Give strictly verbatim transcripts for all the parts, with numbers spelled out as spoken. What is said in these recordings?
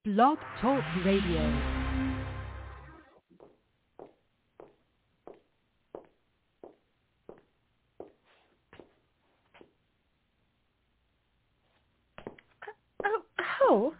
Blog Talk Radio. Oh,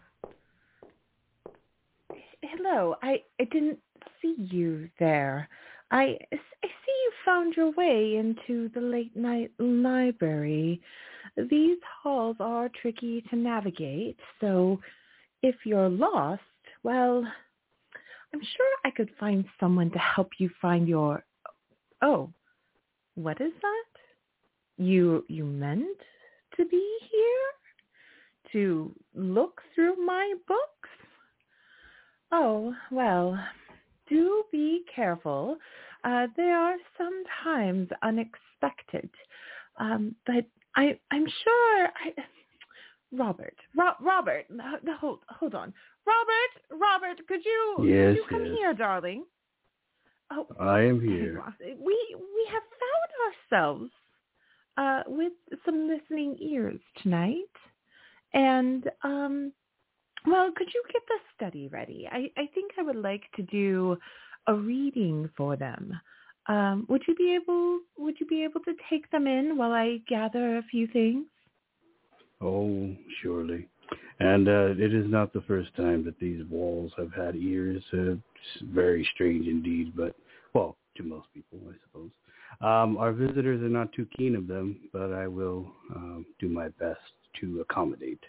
hello. I, I didn't see you there. I, I see you found your way into the late night library. These halls are tricky to navigate, so if you're lost, well, I'm sure I could find someone to help you find your... Oh, what is that? You, you meant to be here? To look through my books? Oh, well, do be careful. Uh, they are sometimes unexpected. Um, but I, I'm sure I... Robert, Ro- Robert, hold, hold on. Robert, Robert, could you, yes, could you come yes. here, darling? Oh, I am here. We, we have found ourselves uh, with some listening ears tonight. And, um, well, could you get the study ready? I, I think I would like to do a reading for them. Um, would you be able, would you be able to take them in while I gather a few things? Oh, surely. And uh, it is not the first time that these walls have had ears. Uh, it's very strange indeed, but, well, to most people, I suppose. Um, our visitors are not too keen of them, but I will um, do my best to accommodate.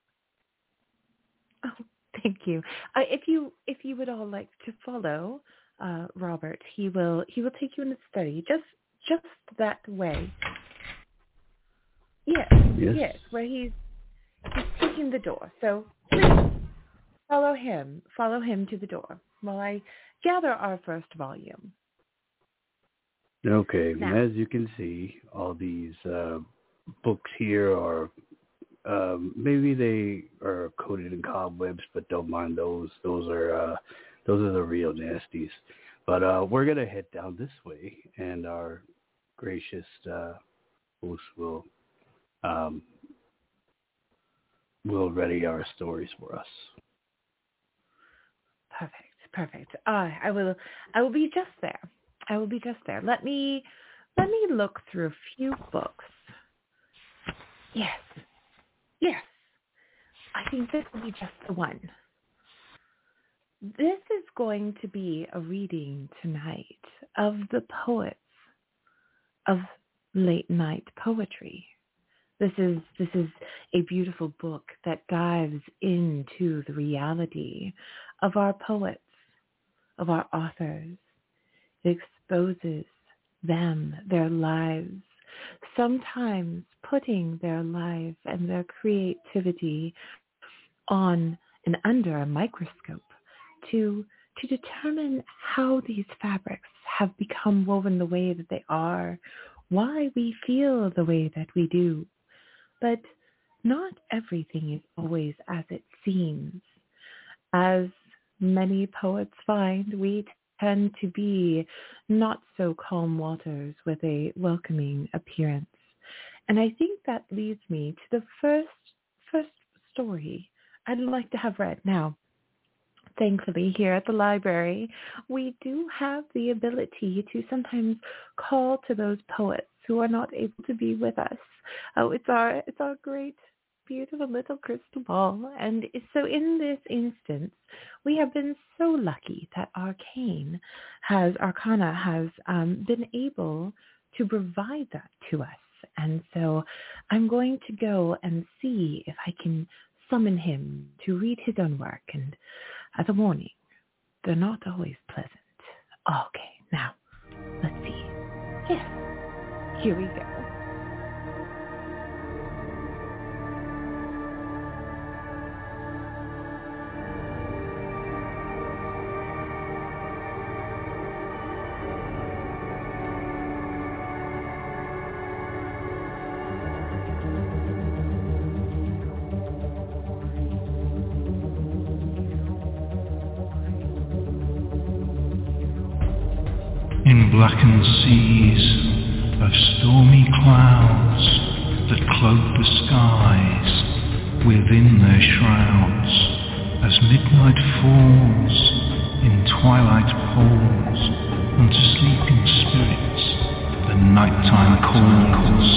Oh, thank you. Uh, if you if you would all like to follow uh, Robert, he will he will take you in the study just just that way. Yes, yes, yes, where he's he's taking the door. So please follow him. Follow him to the door while I gather our first volume. Okay. Now, as you can see, all these uh, books here are um, maybe they are coated in cobwebs, but don't mind those. Those are uh, those are the real nasties. But uh, we're gonna head down this way, and our gracious uh, host will. Um, will ready our stories for us. Perfect, perfect. Uh, I will, I will be just there. I will be just there. Let me, let me look through a few books. Yes, yes. I think this will be just the one. This is going to be a reading tonight of the poets of late night poetry. This is this is a beautiful book that dives into the reality of our poets, of our authors. It exposes them, their lives, sometimes putting their life and their creativity on and under a microscope to to determine how these fabrics have become woven the way that they are, why we feel the way that we do. But not everything is always as it seems. As many poets find, we tend to be not so calm waters with a welcoming appearance. And I think that leads me to the first first story I'd like to have read. Now, thankfully, here at the library, we do have the ability to sometimes call to those poets who are not able to be with us. Oh, it's our it's our great, beautiful little crystal ball. And so in this instance, we have been so lucky that Arcane has, Arcana has um, been able to provide that to us. And so I'm going to go and see if I can summon him to read his own work. And as a warning, they're not always pleasant. Okay, now, let's see. Yes, here we go. In blackened seas of stormy clouds that cloak the skies within their shrouds, as midnight falls in twilight pools unto sleeping spirits the nighttime calls.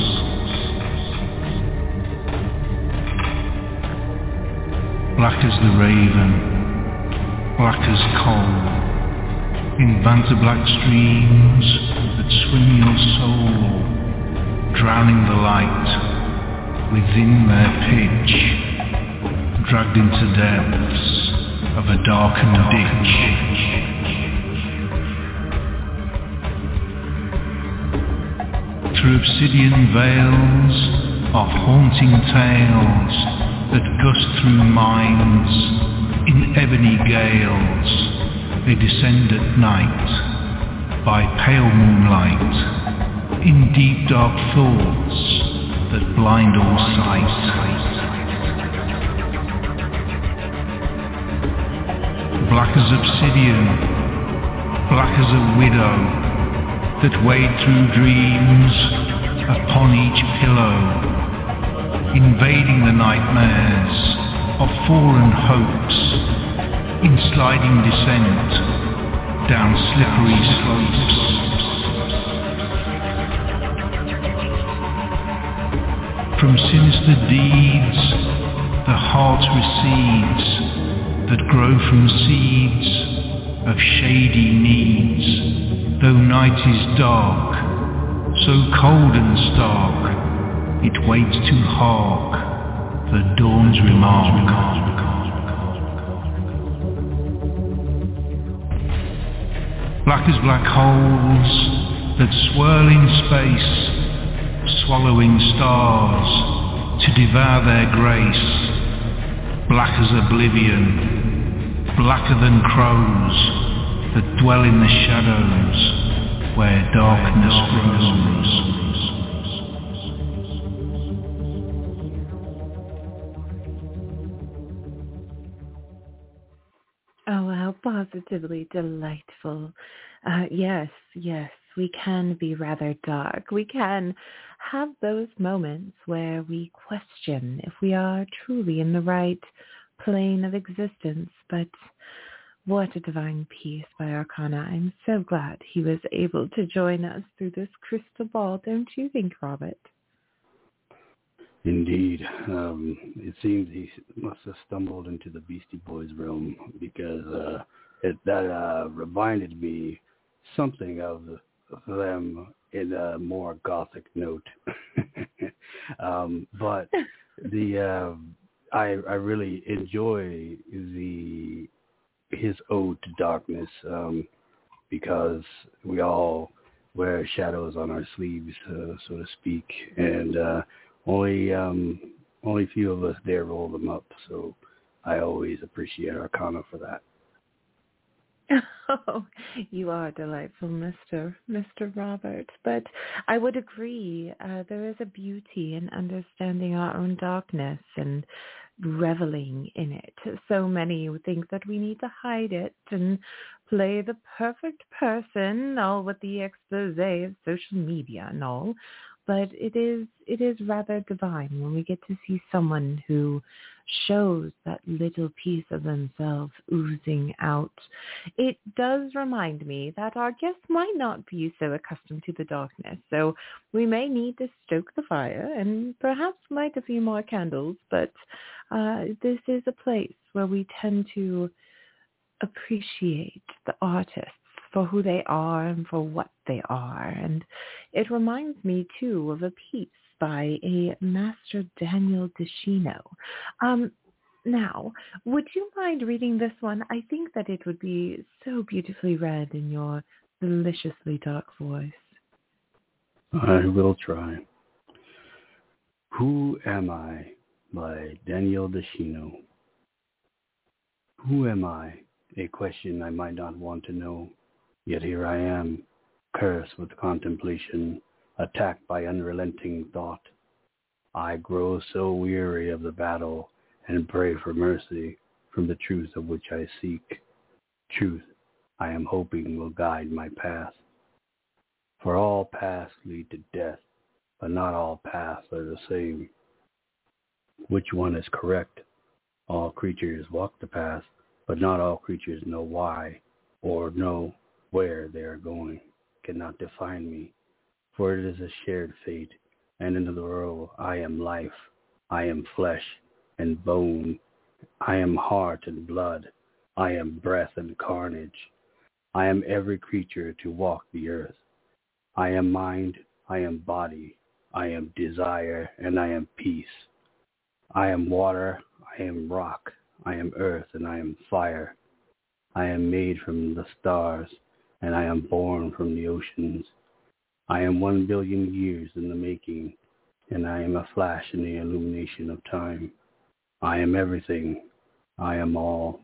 Black as the raven, black as coal, in banter black streams that swim your soul, drowning the light within their pitch, dragged into depths of a darkened ditch. Through obsidian veils are haunting tales that gust through minds in ebony gales. They descend at night by pale moonlight in deep dark thoughts that blind all sight. Black as obsidian, black as a widow that wade through dreams upon each pillow, invading the nightmares of fallen hopes in sliding descent down slippery slopes. From sinister deeds the heart recedes that grow from seeds of shady needs. Though night is dark, so cold and stark, it waits to hark the dawn's remark. Black as black holes that swirl in space, swallowing stars to devour their grace. Black as oblivion, blacker than crows that dwell in the shadows where darkness grows. Oh, how positively delightful. Uh, yes, yes, we can be rather dark. We can have those moments where we question if we are truly in the right plane of existence. But what a divine piece by Arcana. I'm so glad he was able to join us through this crystal ball, don't you think, Robert? Indeed. Um, it seems he must have stumbled into the Beastie Boys realm because uh, it, that uh, reminded me something of them in a more gothic note. um, but the uh, I, I really enjoy the his ode to darkness um, because we all wear shadows on our sleeves, uh, so to speak, and uh, only um, only few of us dare roll them up. So I always appreciate Arcana for that. Oh, you are delightful, Mister Mister Robert. But I would agree, uh, there is a beauty in understanding our own darkness and reveling in it. So many think that we need to hide it and play the perfect person, all with the expose of social media and all. But it is it is rather divine when we get to see someone who shows that little piece of themselves oozing out. It does remind me that our guests might not be so accustomed to the darkness, so we may need to stoke the fire and perhaps light a few more candles, but uh, this is a place where we tend to appreciate the artists for who they are and for what they are. And it reminds me, too, of a piece by a Master Daniel DeShino. Um, now, would you mind reading this one? I think that it would be so beautifully read in your deliciously dark voice. I will try. Who Am I by Daniel DeShino. Who am I? A question I might not want to know. Yet here I am, cursed with contemplation, attacked by unrelenting thought. I grow so weary of the battle and pray for mercy from the truth of which I seek. Truth I am hoping will guide my path. For all paths lead to death, but not all paths are the same. Which one is correct? All creatures walk the path, but not all creatures know why or know where they are going. Cannot define me, for it is a shared fate, and in the world I am life, I am flesh and bone, I am heart and blood, I am breath and carnage. I am every creature to walk the earth. I am mind, I am body, I am desire, and I am peace. I am water, I am rock, I am earth, and I am fire. I am made from the stars, and I am born from the oceans. I am one billion years in the making, and I am a flash in the illumination of time. I am everything, I am all.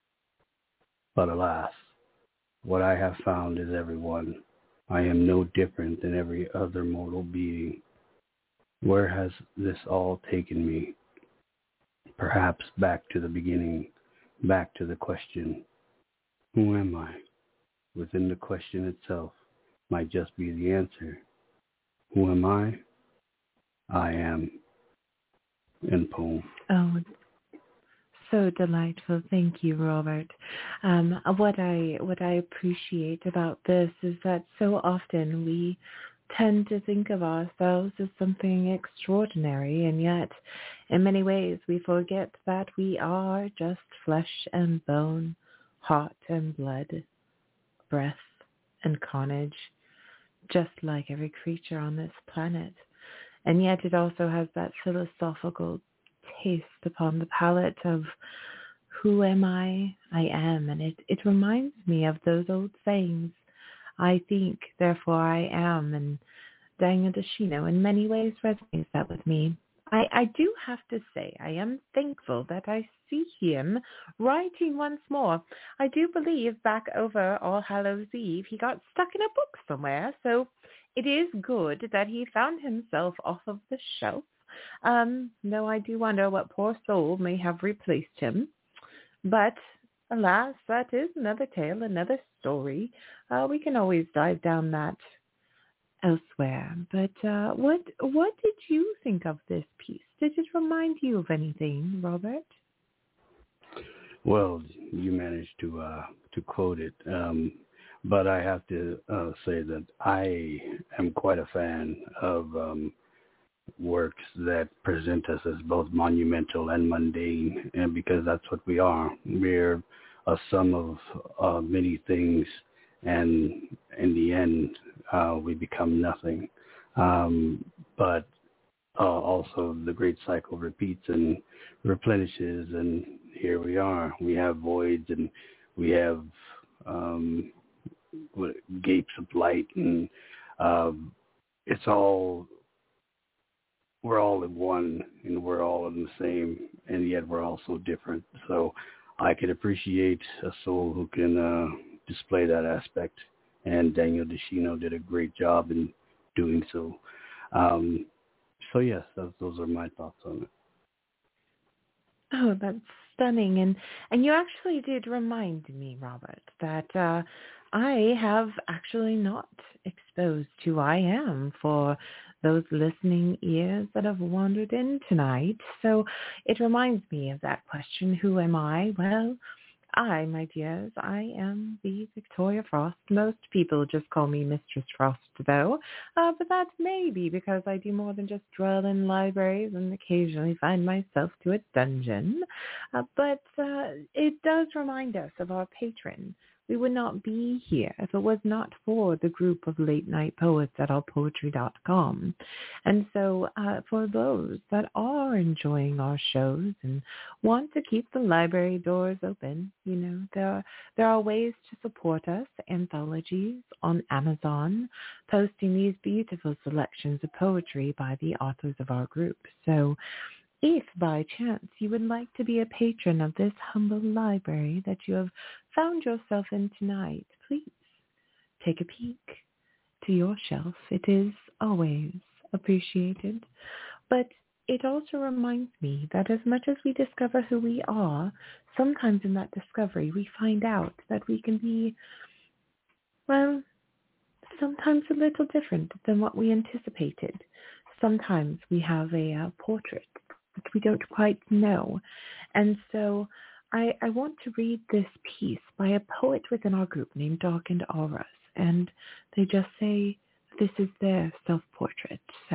But alas, what I have found is everyone. I am no different than every other mortal being. Where has this all taken me? Perhaps back to the beginning, back to the question, who am I? Within the question itself might just be the answer. Who am I? I am. End poem. Oh, so delightful. Thank you, Robert. Um, what I what I appreciate about this is that so often we tend to think of ourselves as something extraordinary, and yet in many ways we forget that we are just flesh and bone, heart and blood, breath and carnage, just like every creature on this planet. And yet it also has that philosophical taste upon the palate of who am I? I am. And it, it reminds me of those old sayings, I think, therefore I am. And Daniel Deshino in many ways resonates that with me. I, I do have to say, I am thankful that I see him writing once more. I do believe back over All Hallows Eve, he got stuck in a book somewhere. So it is good that he found himself off of the shelf. Um, though I do wonder what poor soul may have replaced him. But alas, that is another tale, another story. Uh, we can always dive down that elsewhere. But uh, what what did you think of this piece? Did it remind you of anything, Robert? Well, you managed to uh, to quote it, um, but I have to uh, say that I am quite a fan of um, works that present us as both monumental and mundane, and because that's what we are. We're a sum of uh, many things, and in the end, uh, we become nothing. Um, but uh, also the great cycle repeats and replenishes, and here we are. We have voids, and we have um, gapes of light, and um, it's all, we're all in one, and we're all in the same, and yet we're all so different. So I can appreciate a soul who can uh, display that aspect, and Daniel Deshino did a great job in doing so. Um, so yes, those, those are my thoughts on it. Oh, that's stunning. And and you actually did remind me, Robert, that uh, I have actually not exposed who I am for those listening ears that have wandered in tonight. So it reminds me of that question, who am I? Well, I, my dears, I am the Victoria Frost. Most people just call me Mistress Frost, though, uh, but that may be because I do more than just dwell in libraries and occasionally find myself to a dungeon. Uh, but uh, it does remind us of our patron. We would not be here if it was not for the group of late-night poets at all poetry dot com. And so uh, for those that are enjoying our shows and want to keep the library doors open, you know, there are, there are ways to support us, anthologies on Amazon, posting these beautiful selections of poetry by the authors of our group. So if by chance you would like to be a patron of this humble library that you have found yourself in tonight, please take a peek to your shelf. It is always appreciated. But it also reminds me that as much as we discover who we are, sometimes in that discovery we find out that we can be, well, sometimes a little different than what we anticipated. Sometimes we have a uh, portrait that we don't quite know. And so I, I want to read this piece by a poet within our group named Darkened Auras. And they just say this is their self-portrait. So,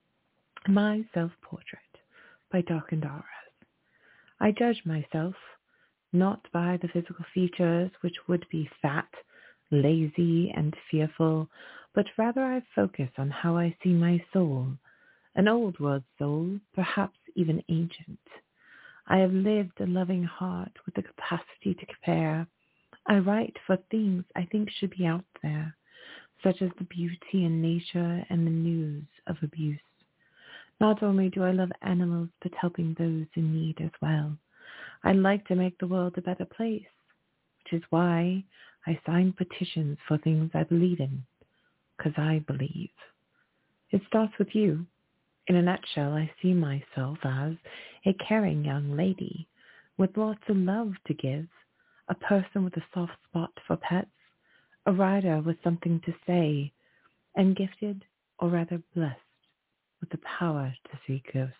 my self-portrait by Darkened Auras. I judge myself not by the physical features, which would be fat, lazy, and fearful, but rather I focus on how I see my soul, an old world soul, perhaps even ancient. I have lived a loving heart with the capacity to compare. I write for things I think should be out there, such as the beauty in nature and the news of abuse. Not only do I love animals, but helping those in need as well. I like to make the world a better place, which is why I sign petitions for things I believe in, because I believe. It starts with you. In a nutshell, I see myself as a caring young lady with lots of love to give, a person with a soft spot for pets, a writer with something to say, and gifted, or rather blessed, with the power to see ghosts.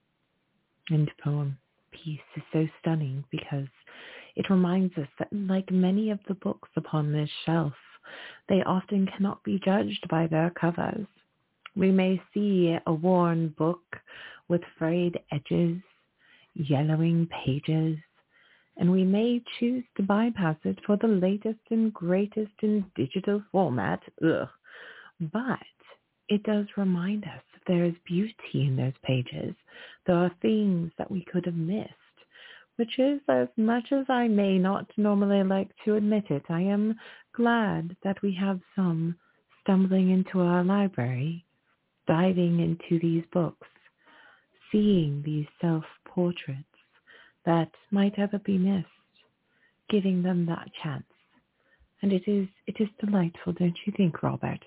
End poem. Piece is so stunning because it reminds us that, like many of the books upon this shelf, they often cannot be judged by their covers. We may see a worn book with frayed edges, yellowing pages, and we may choose to bypass it for the latest and greatest in digital format. Ugh. But it does remind us that there is beauty in those pages. There are things that we could have missed, which is, as much as I may not normally like to admit it, I am glad that we have some stumbling into our library, diving into these books, seeing these self-portraits that might ever be missed, giving them that chance. And it is it is delightful, don't you think, Robert?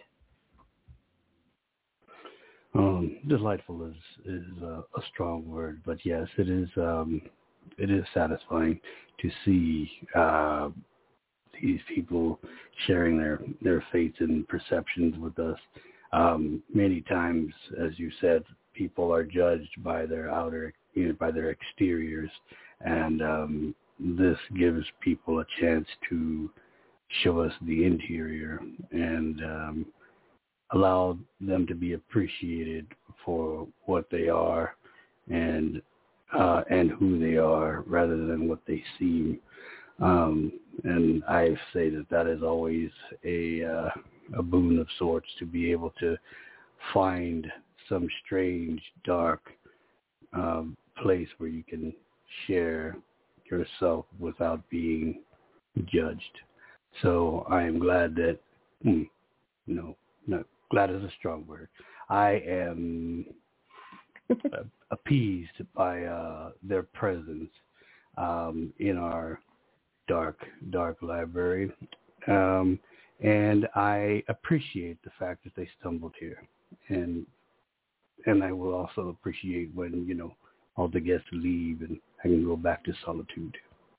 Um, delightful is is a, a strong word, but yes, it is. Um, it is satisfying to see uh, these people sharing their their faiths and perceptions with us. Um, many times, as you said, people are judged by their outer, you know, by their exteriors, and um, this gives people a chance to show us the interior and um, allow them to be appreciated for what they are and uh, and who they are, rather than what they seem. Um, and I say that that is always a uh, a boon of sorts, to be able to find some strange, dark um, place where you can share yourself without being judged. So I am glad that, hmm, no, no, glad is a strong word. I am appeased by uh, their presence um, in our dark, dark library. Um, and I appreciate the fact that they stumbled here. And and I will also appreciate when, you know, all the guests leave and I can go back to solitude.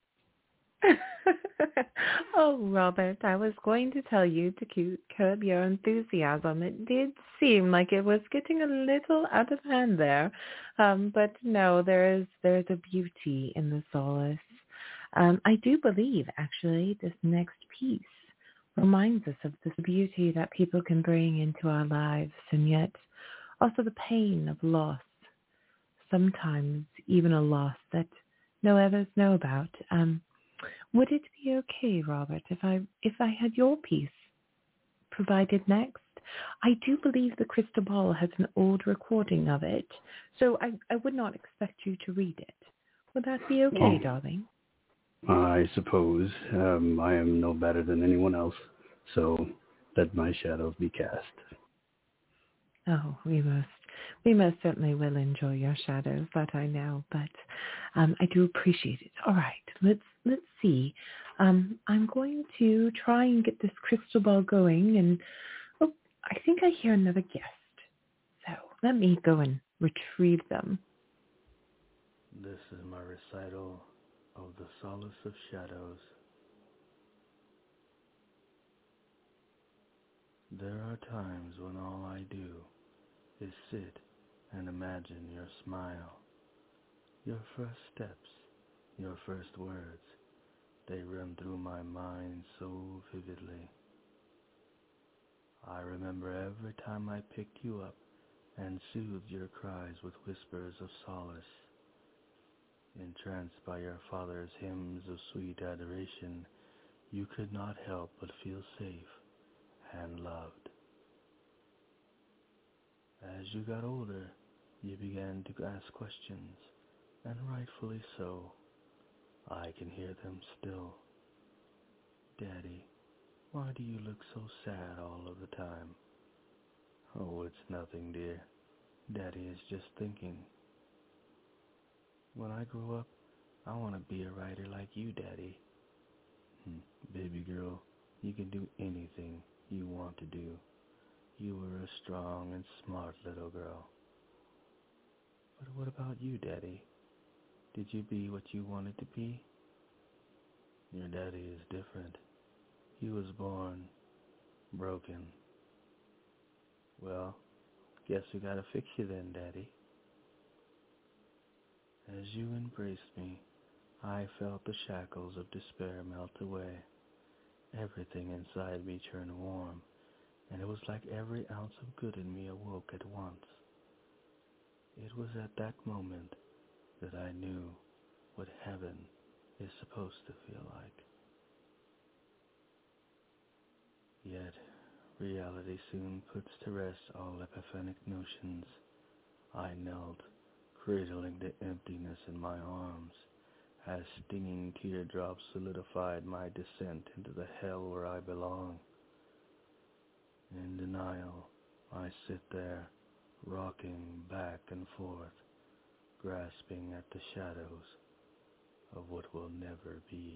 Oh, Robert, I was going to tell you to curb your enthusiasm. It did seem like it was getting a little out of hand there. Um, but no, there is there is a beauty in the solace. Um, I do believe, actually, this next piece reminds us of this beauty that people can bring into our lives, and yet also the pain of loss, sometimes even a loss that no others know about. Um, would it be okay, Robert, if I if I had your piece provided next? I do believe the Crystal Ball has an old recording of it, so I, I would not expect you to read it. Would that be okay, Oh, darling? I suppose um, I am no better than anyone else, so let my shadows be cast. Oh, we must, we most certainly will enjoy your shadows, that I know, but um, I do appreciate it. All right, let's let's see. Um, I'm going to try and get this crystal ball going, and oh, I think I hear another guest. So let me go and retrieve them. This is my recital of the Solace of Shadows. There are times when all I do is sit and imagine your smile, Your first steps, your first words, they run through my mind so vividly. I remember every time I picked you up and soothed your cries with whispers of solace. Entranced by your father's hymns of sweet adoration, you could not help but feel safe and loved. As you got older, you began to ask questions, and rightfully so. I can hear them still. Daddy, why do you look so sad all of the time? Oh, it's nothing, dear. Daddy is just thinking. When I grow up, I want to be a writer like you, Daddy. Hmm, baby girl, you can do anything you want to do. You were a strong and smart little girl. But what about you, Daddy? Did you be what you wanted to be? Your daddy is different. He was born broken. Well, guess we gotta fix you then, Daddy. As you embraced me, I felt the shackles of despair melt away. Everything inside me turned warm, and it was like every ounce of good in me awoke at once. It was at that moment that I knew what heaven is supposed to feel like. Yet, reality soon puts to rest all epiphanic notions. I knelt, cradling the emptiness in my arms, as stinging teardrops solidified my descent into the hell where I belong. In denial, I sit there, rocking back and forth, grasping at the shadows of what will never be.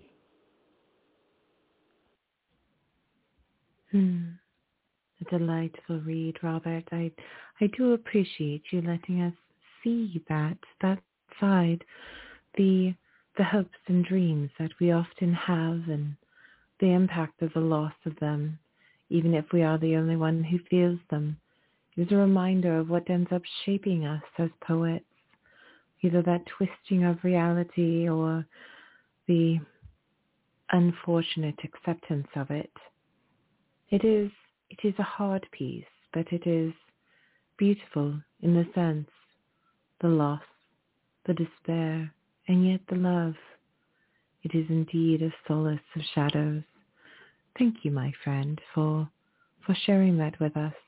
Hmm. A delightful read, Robert. I I do appreciate you letting us see that that side, the the hopes and dreams that we often have, and the impact of the loss of them, even if we are the only one who feels them. It was a reminder of what ends up shaping us as poets, either that twisting of reality or the unfortunate acceptance of it. It is it is a hard piece, but it is beautiful in the sense, the loss, the despair, and yet the love. It is indeed a solace of shadows. Thank you, my friend, for for sharing that with us.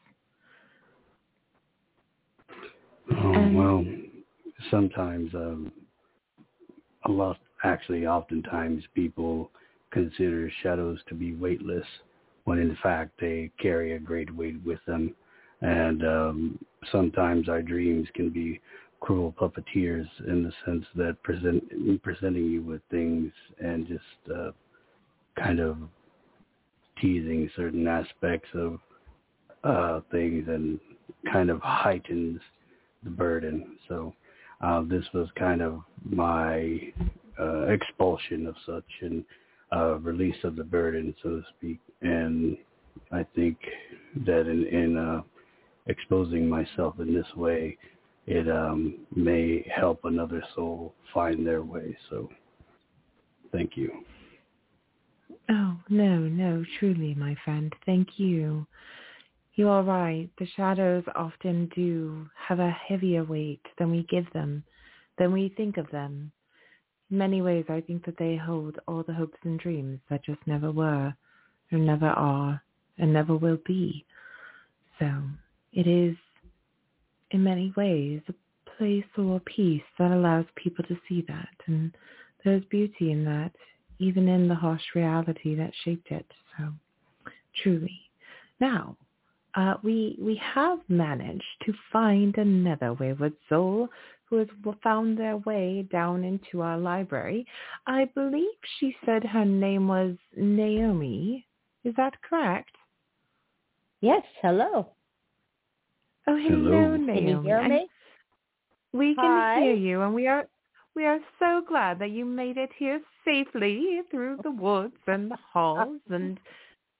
Oh, And well, sometimes, um, a lot, actually, oftentimes people consider shadows to be weightless, when in fact they carry a great weight with them. And um, sometimes our dreams can be cruel puppeteers in the sense that present, presenting you with things and just uh, kind of teasing certain aspects of uh, things and kind of heightens the burden. So uh, this was kind of my uh, expulsion of such and uh, release of the burden, so to speak. And I think that in, in uh, exposing myself in this way, it um, may help another soul find their way. So thank you. oh, no, no, truly, my friend, thank you. You are right. The shadows often do have a heavier weight than we give them, than we think of them. In many ways, I think that they hold all the hopes and dreams that just never were, or never are, and never will be. So it is, in many ways, a place or a piece that allows people to see that. And there's beauty in that, even in the harsh reality that shaped it. So, truly. Now, uh, we we have managed to find another wayward soul who has found their way down into our library. I believe she said her name was Naomi. Is that correct? Yes, hello. Oh, hello, Hello. Naomi. Can you hear I- me? we can Hi. hear you, and we are we are so glad that you made it here safely through the woods and the halls and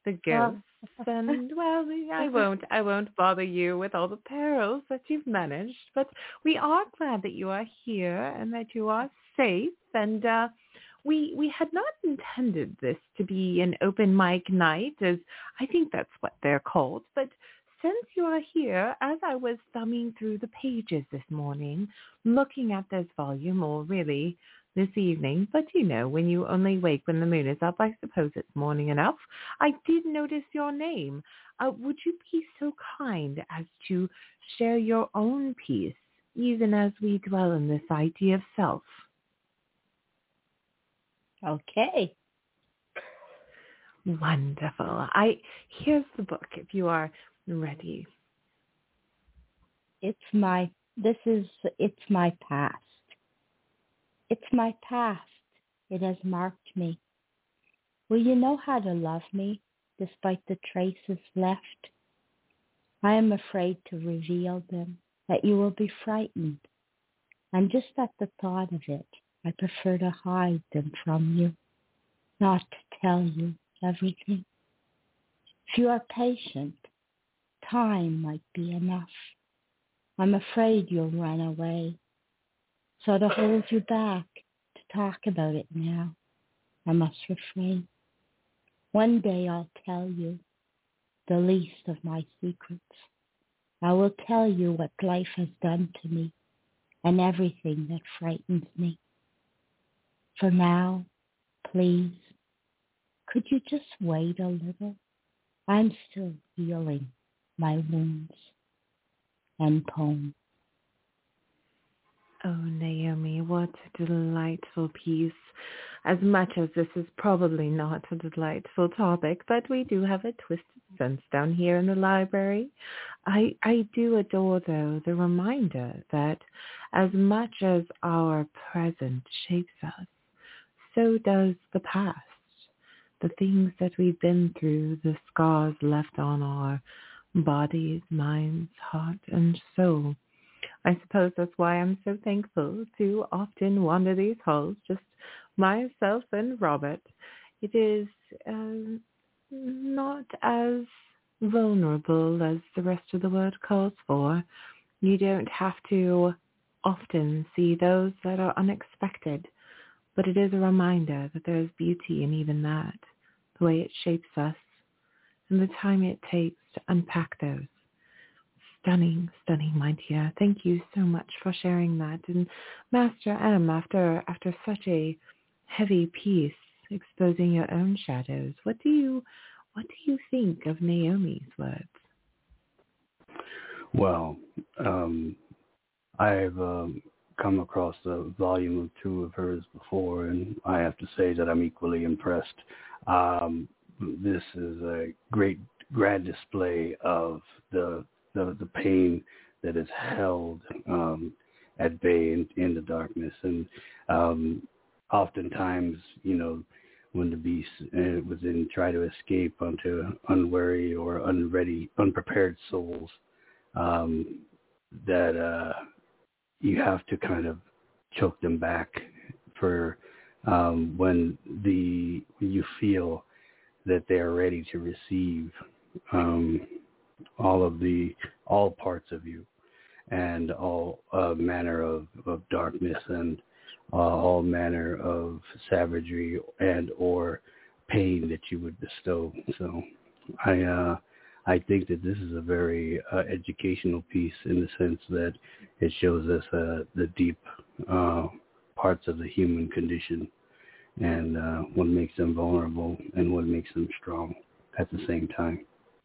the ghosts. And well, I won't, I won't bother you with all the perils that you've managed. But we are glad that you are here and that you are safe. And uh, we we had not intended this to be an open mic night, as I think that's what they're called. But since you are here, as I was thumbing through the pages this morning, looking at this volume, or really this evening, but you know, when you only wake when the moon is up, I suppose it's morning enough, I did notice your name. Uh, would you be so kind as to share your own piece, even as we dwell in this idea of self? Okay. Wonderful. I here's the book if you are ready. It's my, this is, it's my past. It's my past. It has marked me. Will you know how to love me despite the traces left? I am afraid to reveal them, that you will be frightened. And just at the thought of it, I prefer to hide them from you, not to tell you everything. If you are patient, time might be enough. I'm afraid you'll run away. So to hold you back, to talk about it now, I must refrain. One day I'll tell you the least of my secrets. I will tell you what life has done to me and everything that frightens me. For now, please, could you just wait a little? I'm still healing my wounds. End poem. Oh, Naomi, what a delightful piece. As much as this is probably not a delightful topic, but we do have a twisted sense down here in the library. I, I do adore, though, the reminder that as much as our present shapes us, so does the past. The things that we've been through, the scars left on our bodies, minds, heart, and soul. I suppose that's why I'm so thankful to often wander these halls, just myself and Robert. It is uh, not as vulnerable as the rest of the world calls for. You don't have to often see those that are unexpected, but it is a reminder that there is beauty in even that, the way it shapes us, and the time it takes to unpack those. Stunning, stunning, my dear. Thank you so much for sharing that. And Master M, after after such a heavy piece exposing your own shadows, what do you what do you think of Naomi's words? Well, um, I've um, come across a volume or two of hers before, and I have to say that I'm equally impressed. Um, this is a great, grand display of the the, the pain that is held um, at bay in, in the darkness. And um, oftentimes, you know, when the beast uh, within try to escape onto unwary or unready, unprepared souls, um, that uh, you have to kind of choke them back for um, when the when you feel that they are ready to receive um, all of the all parts of you and all uh, manner of, of darkness and uh, all manner of savagery and or pain that you would bestow. So I uh, I think that this is a very uh, educational piece in the sense that it shows us uh, the deep uh, parts of the human condition and uh, what makes them vulnerable and what makes them strong at the same time.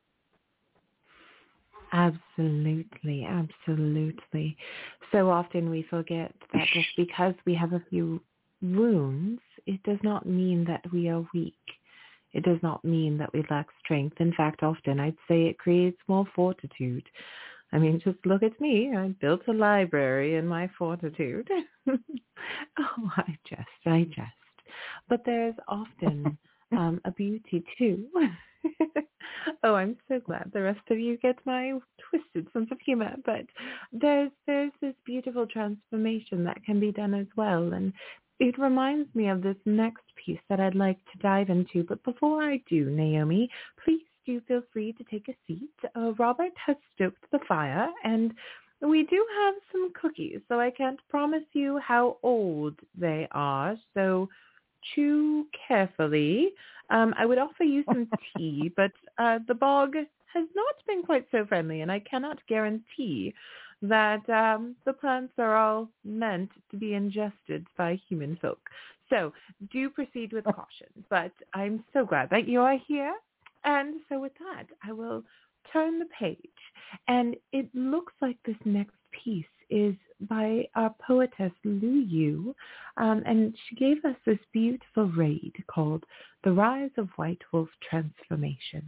Absolutely, absolutely. So often we forget that just because we have a few wounds, it does not mean that we are weak. It does not mean that we lack strength. In fact, often I'd say it creates more fortitude. I mean, just look at me. I built a library in my fortitude. Oh, I jest, I jest. But there's often um, a beauty too. Oh, I'm so glad the rest of you get my twisted sense of humor. But there's there's this beautiful transformation that can be done as well. And it reminds me of this next piece that I'd like to dive into. But before I do, Naomi, please do feel free to take a seat. Uh, Robert has stoked the fire, and we do have some cookies, so I can't promise you how old they are. So chew carefully. Um, I would offer you some tea, but uh, the bog has not been quite so friendly, and I cannot guarantee that um, the plants are all meant to be ingested by human folk. So do proceed with caution, but I'm so glad that you are here. And so with that, I will turn the page. And it looks like this next piece is by our poetess Lu Yu, um, and she gave us this beautiful raid called The Rise of White Wolf Transformation.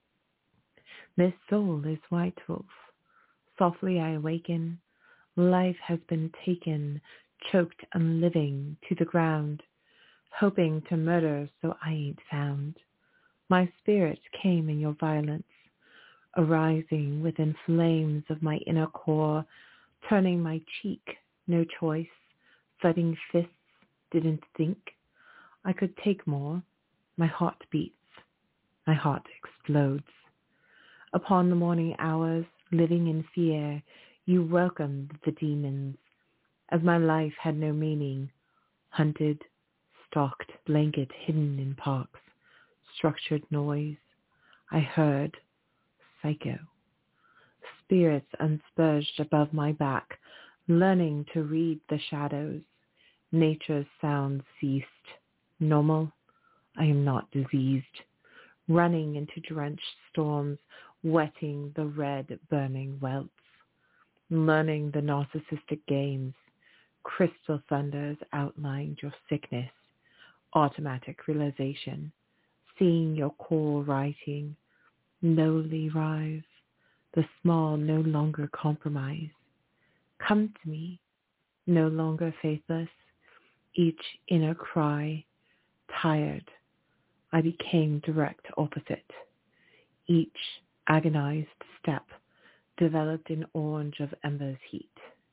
This soul is White Wolf. Softly I awaken. Life has been taken, choked and living to the ground, hoping to murder so I ain't found. My spirit came in your violence, arising within flames of my inner core, turning my cheek, no choice, thudding fists, didn't think I could take more. My heart beats, my heart explodes. Upon the morning hours, living in fear, you welcomed the demons, as my life had no meaning, hunted, stalked, blanket hidden in parks, structured noise. I heard, psycho. Spirits unspurged above my back, learning to read the shadows. Nature's sounds ceased. Normal, I am not diseased. Running into drenched storms, wetting the red burning welts. Learning the narcissistic games. Crystal thunders outlined your sickness. Automatic realization. Seeing your core writing. Lowly rise. The small no longer compromise. Come to me, no longer faithless. Each inner cry, tired. I became direct opposite. Each agonized step developed an orange of ember's heat.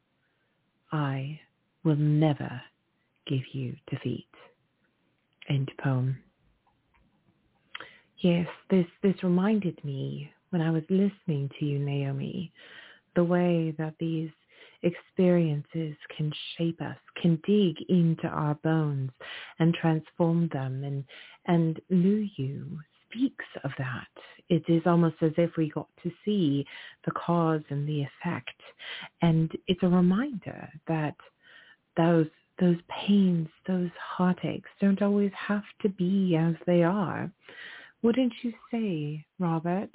I will never give you defeat. End poem. Yes, this, this reminded me when I was listening to you, Naomi, the way that these experiences can shape us, can dig into our bones and transform them. And, and Lu Yu speaks of that. It is almost as if we got to see the cause and the effect. And it's a reminder that those those pains, those heartaches don't always have to be as they are. Wouldn't you say, Robert?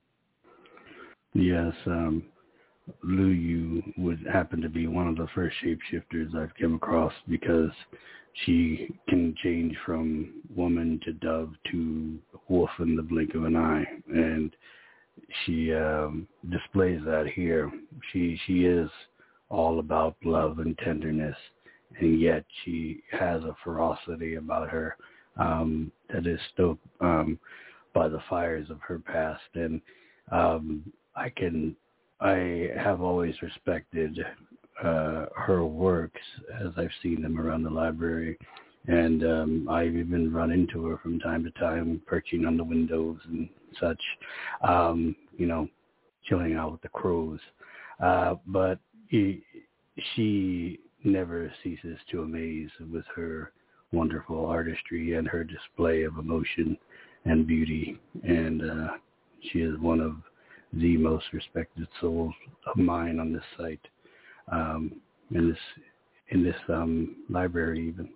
Yes, um, Lu Yu would happen to be one of the first shapeshifters I've come across, because she can change from woman to dove to wolf in the blink of an eye, and she um, displays that here. She she is all about love and tenderness, and yet she has a ferocity about her um, that is stoked um, by the fires of her past. And um, I can, I have always respected uh, her works as I've seen them around the library. And um, I've even run into her from time to time, perching on the windows and such, um, you know, chilling out with the crows. Uh, but he, she never ceases to amaze with her wonderful artistry and her display of emotion and beauty. And uh, she is one of the most respected souls of mine on this site, um, in this in this um, library even.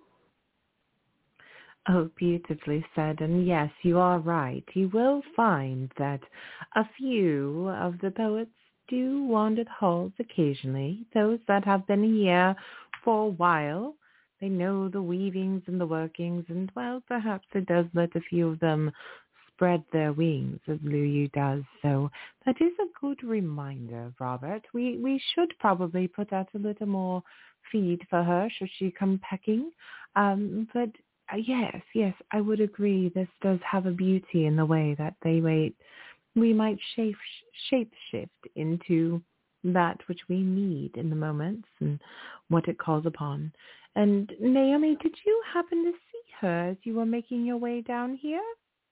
Oh, beautifully said. And yes, you are right. You will find that a few of the poets do wander the halls occasionally. Those that have been here for a while, they know the weavings and the workings, and, well, perhaps it does let a few of them spread their wings, as Lu Yu does. So that is a good reminder, Robert. We we should probably put out a little more feed for her should she come pecking. Um, but uh, yes, yes, I would agree. This does have a beauty in the way that they wait. We might shape shape shift into that which we need in the moments and what it calls upon. And Naomi, did you happen to see her as you were making your way down here?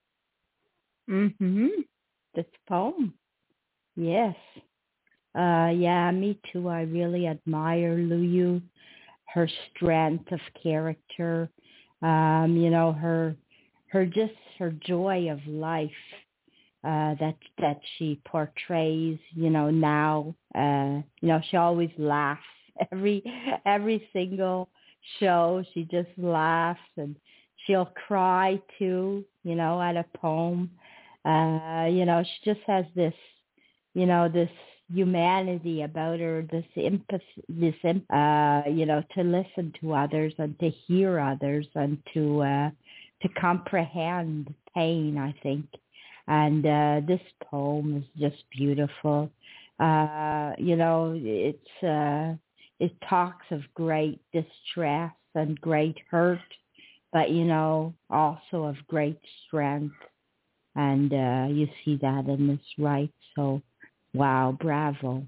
Mm-hmm. This poem. Yes. Uh, yeah, me too. I really admire Luyu, her strength of character, um, you know, her, her just her joy of life uh, that that she portrays. You know, now, uh, you know, she always laughs every every single show. She just laughs, and she'll cry too. You know, at a poem. Uh, you know, she just has this, you know, this humanity about her, this empathy, this, uh, you know, to listen to others and to hear others and to, uh, to comprehend pain, I think. And, uh, this poem is just beautiful. Uh, you know, it's, uh, it talks of great distress and great hurt, but, you know, also of great strength. And uh, you see that in this right. So, wow, bravo.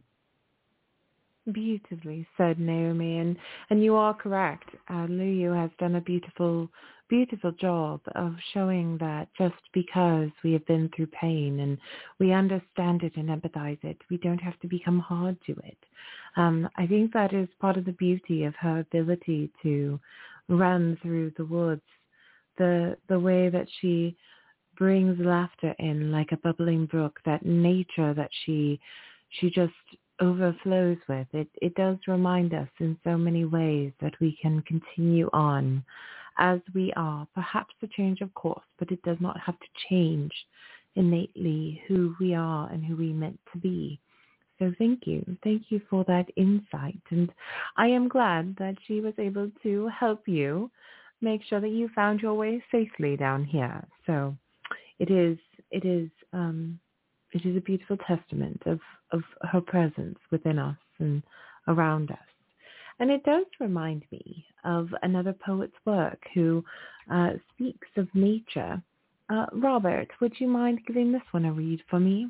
Beautifully said, Naomi. And, and you are correct. Uh, Luyu has done a beautiful, beautiful job of showing that just because we have been through pain and we understand it and empathize it, we don't have to become hard to it. Um, I think that is part of the beauty of her ability to run through the woods, the the way that she brings laughter in like a bubbling brook, that nature that she she just overflows with. It it does remind us in so many ways that we can continue on as we are, perhaps a change of course, but it does not have to change innately who we are and who we meant to be. So thank you. Thank you for that insight. And I am glad that she was able to help you make sure that you found your way safely down here. So It is, it is, um, it is a beautiful testament of, of her presence within us and around us. And it does remind me of another poet's work who uh, speaks of nature. Uh, Robert, would you mind giving this one a read for me?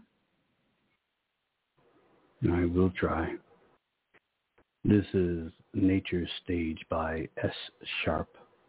I will try. This is Nature's Stage by S. Sharp.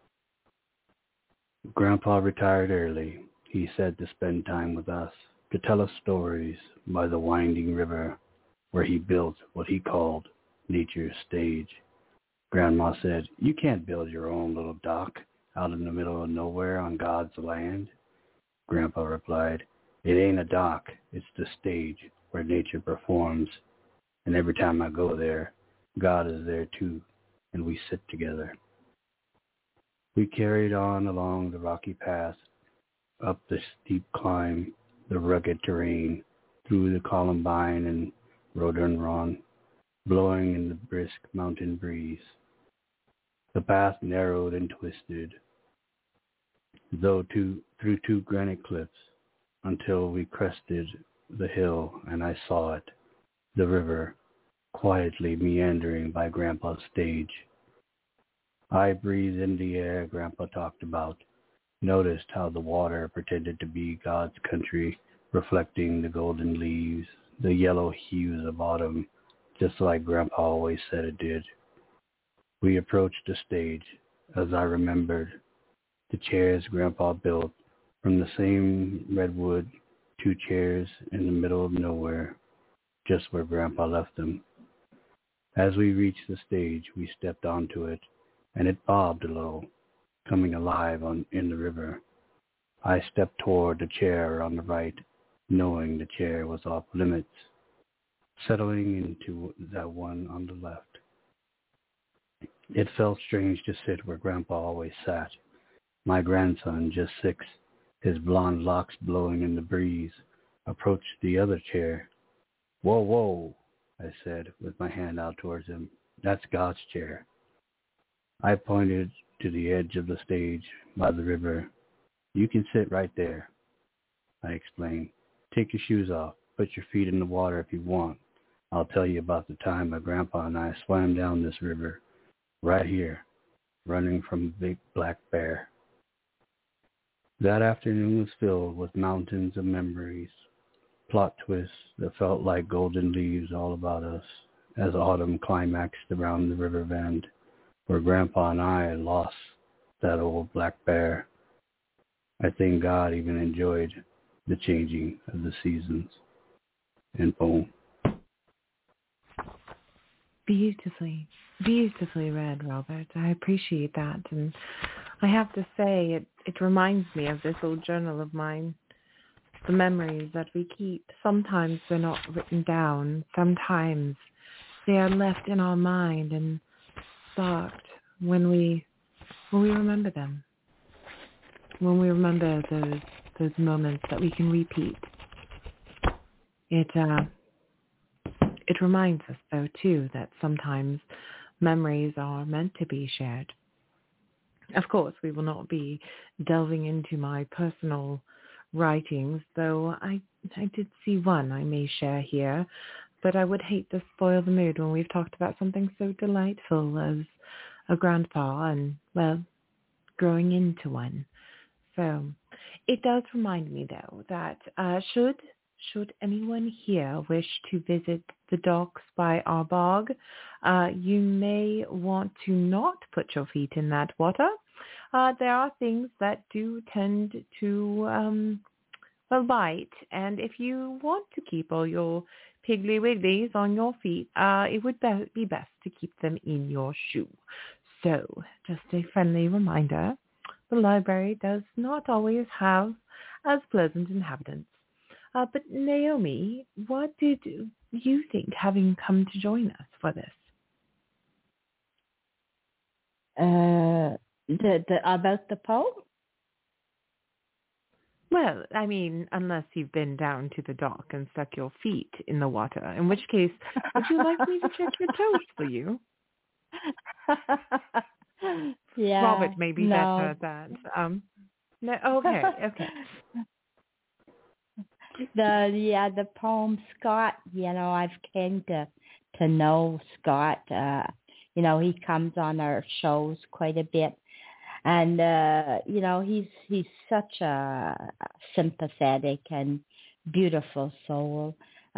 Grandpa retired early. He said to spend time with us, to tell us stories by the winding river where he built what he called Nature's Stage. Grandma said, "You can't build your own little dock out in the middle of nowhere on God's land." Grandpa replied, "It ain't a dock, it's the stage where nature performs. And every time I go there, God is there too, and we sit together." We carried on along the rocky path, up the steep climb, the rugged terrain, through the columbine and rhododendron, blowing in the brisk mountain breeze. The path narrowed and twisted, though two, through two granite cliffs, until we crested the hill and I saw it, the river, quietly meandering by Grandpa's stage. I breathed in the air Grandpa talked about, noticed how the water pretended to be God's country, reflecting the golden leaves, the yellow hues of autumn, just like Grandpa always said it did. We approached the stage, as I remembered, the chairs Grandpa built from the same redwood, two chairs in the middle of nowhere, just where Grandpa left them. As we reached the stage, we stepped onto it, and it bobbed a little, coming alive on in the river. I stepped toward the chair on the right, knowing the chair was off limits, settling into that one on the left. It felt strange to sit where Grandpa always sat. My grandson, just six, his blonde locks blowing in the breeze, approached the other chair. "Whoa, whoa," I said, with my hand out towards him. "That's God's chair." I pointed to the edge of the stage by the river. "You can sit right there," I explained. "Take your shoes off. Put your feet in the water if you want. I'll tell you about the time my grandpa and I swam down this river, right here, running from a big black bear." That afternoon was filled with mountains of memories, plot twists that felt like golden leaves all about us as autumn climaxed around the river bend, where Grandpa and I lost that old black bear. I think God even enjoyed the changing of the seasons. And boom. Beautifully, beautifully read, Robert. I appreciate that. And I have to say, it, it reminds me of this old journal of mine. The memories that we keep, sometimes they're not written down. Sometimes they are left in our mind and sparked when we when we remember them. When we remember those those moments that we can repeat. It uh, it reminds us, though, too, that sometimes memories are meant to be shared. Of course, we will not be delving into my personal writings, though I I did see one I may share here, but I would hate to spoil the mood when we've talked about something so delightful as a grandpa and, well, growing into one. So it does remind me, though, that uh, should should anyone here wish to visit the docks by our bog, uh, you may want to not put your feet in that water. Uh, there are things that do tend to um, well, bite, and if you want to keep all your piggly wigglies on your feet, uh, it would be, be best to keep them in your shoe. So, just a friendly reminder, the library does not always have as pleasant inhabitants. Uh, but Naomi, what did you think, having come to join us for this? Uh, the, the about the poem? Well, I mean, unless you've been down to the dock and stuck your feet in the water, in which case, would you like me to check your toes for you? Yeah. Robert, maybe no. that heard that. Um, no, okay, okay. The yeah, the poem Scott. You know, I've came to to know Scott. Uh, you know, he comes on our shows quite a bit. And, uh, you know, he's he's such a sympathetic and beautiful soul.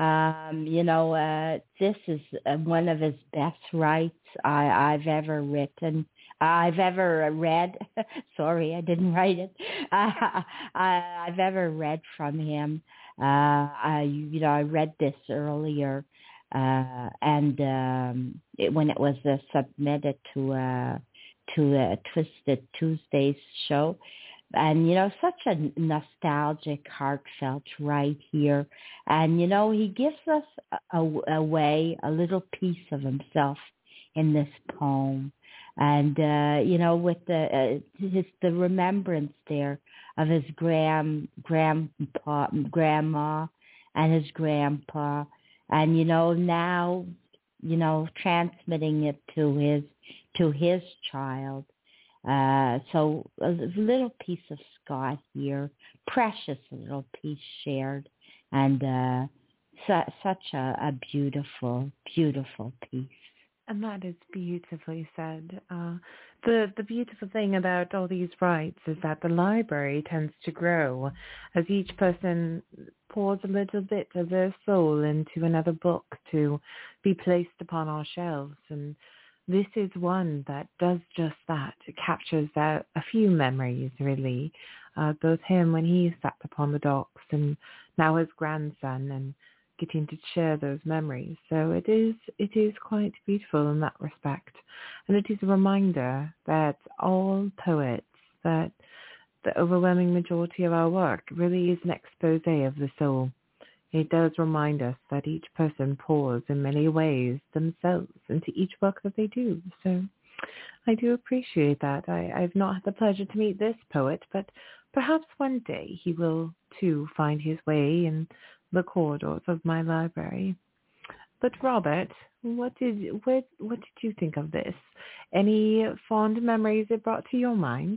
Um, you know, uh, this is one of his best writes I, I've ever written. I've ever read. Sorry, I didn't write it. Uh, I, I've ever read from him. Uh, I, you know, I read this earlier, uh, and um, it, when it was uh, submitted to. Uh, to a Twisted Tuesdays show. And, you know, such a nostalgic, heartfelt right here. And, you know, he gives us a, a way, a little piece of himself in this poem. And, uh, you know, with the uh, his the remembrance there of his grand, grandpa, grandma and his grandpa. And, you know, now, you know, transmitting it to his to his child. Uh, so a little piece of Scott here, precious little piece shared, and uh, su- such a, a beautiful, beautiful piece. And that is beautifully said. Uh, the the beautiful thing about all these rights is that the library tends to grow as each person pours a little bit of their soul into another book to be placed upon our shelves. And this is one that does just that. It captures that, a few memories, really. Uh, both him when he sat upon the docks and now his grandson, and getting to share those memories. So it is it is quite beautiful in that respect. And it is a reminder that all poets, that the overwhelming majority of our work really is an expose of the soul. It does remind us that each person pours in many ways themselves into each work that they do. So I do appreciate that. I, I've not had the pleasure to meet this poet, but perhaps one day he will too find his way in the corridors of my library. But Robert, what did what what did you think of this? Any fond memories it brought to your mind?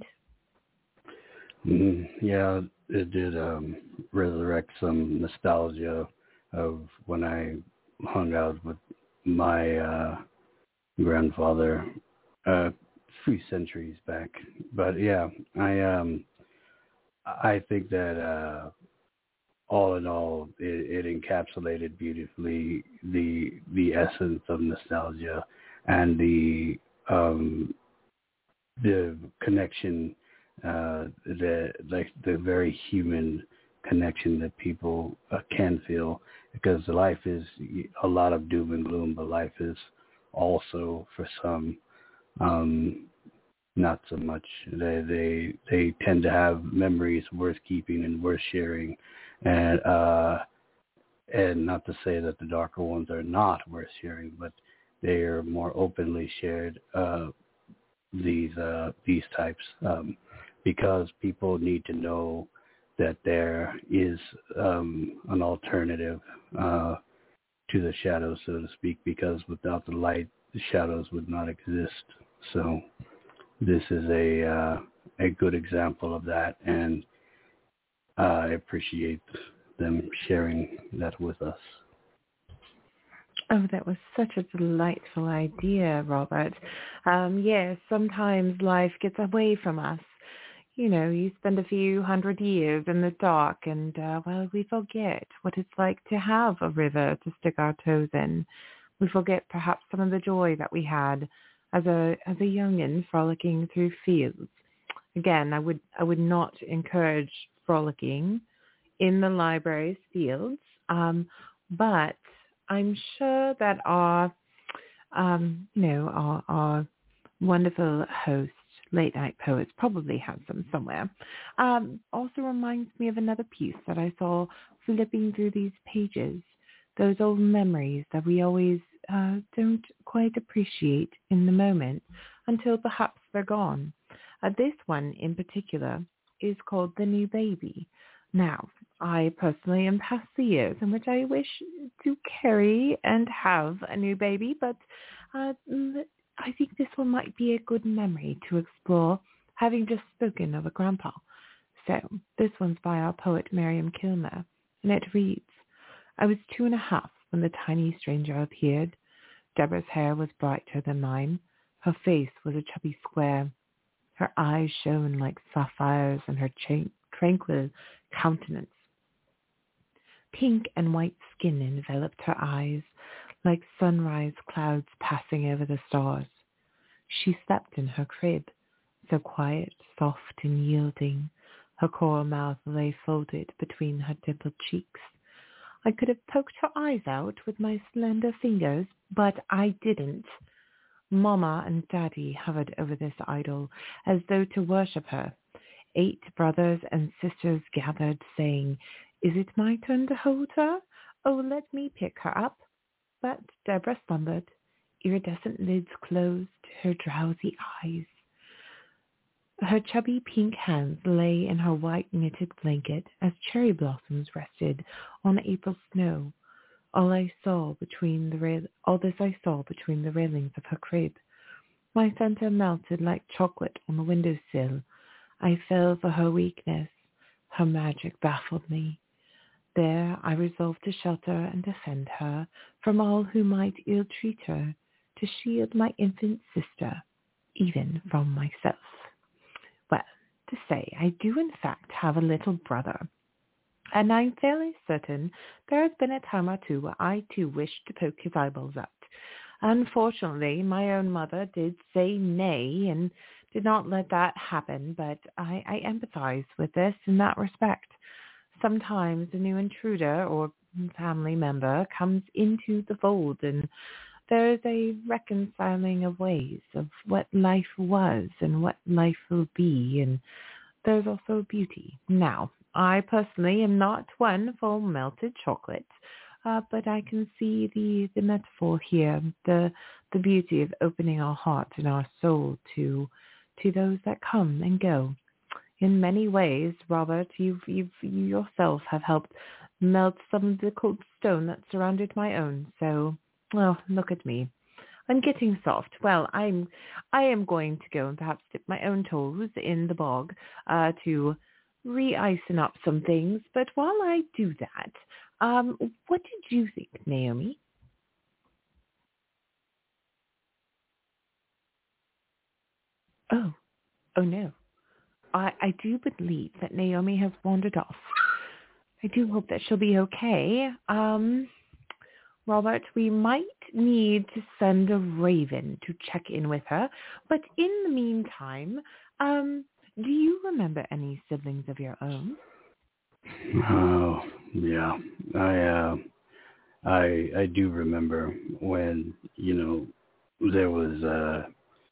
Mm, yeah, it did um, resurrect some nostalgia of when I hung out with my uh, grandfather uh, three centuries back. But yeah, I um, I think that uh, all in all, it, it encapsulated beautifully the the essence of nostalgia and the um, the connection, uh, the like the very human connection that people uh, can feel, because life is a lot of doom and gloom, but life is also for some um, not so much. They they they tend to have memories worth keeping and worth sharing, and uh, and not to say that the darker ones are not worth sharing, but they are more openly shared. Uh, these uh, these types um, because people need to know that there is um, an alternative uh, to the shadows, so to speak, because without the light, the shadows would not exist. So this is a uh, a good example of that, and uh, I appreciate them sharing that with us. Oh, that was such a delightful idea, Robert. Um, yes, sometimes life gets away from us. You know, you spend a few hundred years in the dark and, uh, well, we forget what it's like to have a river to stick our toes in. We forget perhaps some of the joy that we had as a as a youngin frolicking through fields. Again, I would I would not encourage frolicking in the library's fields, um, but I'm sure that our, um, you know, our, our wonderful host, Late Night Poets, probably has them somewhere. Um, also reminds me of another piece that I saw flipping through these pages, those old memories that we always uh, don't quite appreciate in the moment until perhaps they're gone. Uh, this one in particular is called The New Baby. Now, I personally am past the years in which I wish to carry and have a new baby, but uh, I think this one might be a good memory to explore, having just spoken of a grandpa. So, this one's by our poet Miriam Kilmer, and it reads, I was two and a half when the tiny stranger appeared. Deborah's hair was brighter than mine. Her face was a chubby square. Her eyes shone like sapphires, and her cha- tranquil countenance. Pink and white skin enveloped her eyes, like sunrise clouds passing over the stars. She slept in her crib, so quiet, soft, and yielding. Her coral mouth lay folded between her dimpled cheeks. I could have poked her eyes out with my slender fingers, but I didn't. Mama and Daddy hovered over this idol as though to worship her. Eight brothers and sisters gathered, saying, Is it my turn to hold her? Oh, let me pick her up. But Deborah slumbered, iridescent lids closed, her drowsy eyes. Her chubby pink hands lay in her white knitted blanket as cherry blossoms rested on April snow. All I saw between the rail- all this I saw between the railings of her crib. My center melted like chocolate on the windowsill. I fell for her weakness. Her magic baffled me. There I resolved to shelter and defend her from all who might ill-treat her, to shield my infant sister, even from myself. Well, to say, I do in fact have a little brother, and I'm fairly certain there has been a time or two where I too wished to poke his eyeballs out. Unfortunately, my own mother did say nay and did not let that happen, but I, I empathize with this in that respect. Sometimes a new intruder or family member comes into the fold, and there is a reconciling of ways of what life was and what life will be, and there's also beauty. Now, I personally am not one for melted chocolate, uh, but I can see the, the metaphor here, the the beauty of opening our heart and our soul to to those that come and go. In many ways, Robert, you've, you've, you yourself have helped melt some of the cold stone that surrounded my own. So, well, look at me. I'm getting soft. Well, I'm, I am going to go and perhaps dip my own toes in the bog uh, to re-icing up some things. But while I do that, um, what did you think, Naomi? Oh, oh no. I, I do believe that Naomi has wandered off. I do hope that she'll be okay. Um, Robert, we might need to send a raven to check in with her. But in the meantime, um, do you remember any siblings of your own? Oh, yeah. I, uh, I, I do remember when, you know, there was, uh,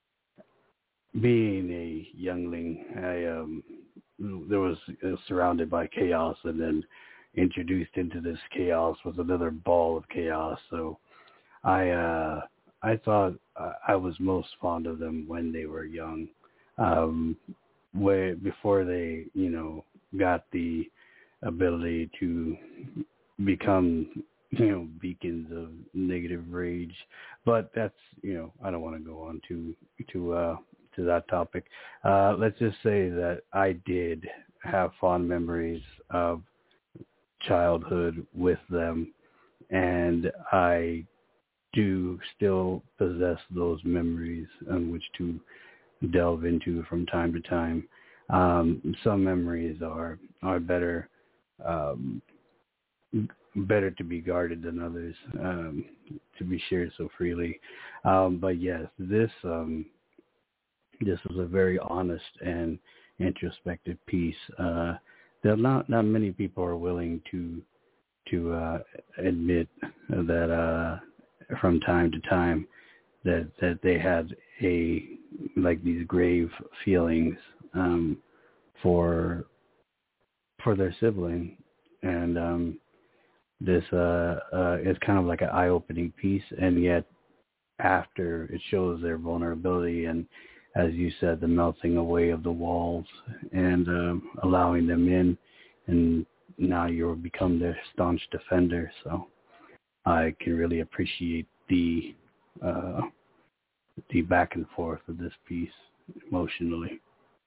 being a youngling, I, um, there was uh, surrounded by chaos, and then introduced into this chaos was another ball of chaos. So I, uh, I thought I was most fond of them when they were young, um, way before they, you know, got the ability to become, you know, beacons of negative rage. But that's, you know, I don't want to go on to, to, uh, to that topic. Uh, let's just say that I did have fond memories of childhood with them, and I do still possess those memories on which to delve into from time to time. Um, some memories are are better um, better to be guarded than others, um, to be shared so freely. Um, but yes, this um, this was a very honest and introspective piece uh, that not not many people are willing to to uh, admit that uh, from time to time that that they had a like these grave feelings um, for for their sibling, and um, this uh, uh, is kind of like an eye-opening piece, and yet after it shows their vulnerability and, as you said, the melting away of the walls and um, allowing them in, and now you'll become their staunch defender. So I can really appreciate the uh, the back and forth of this piece emotionally.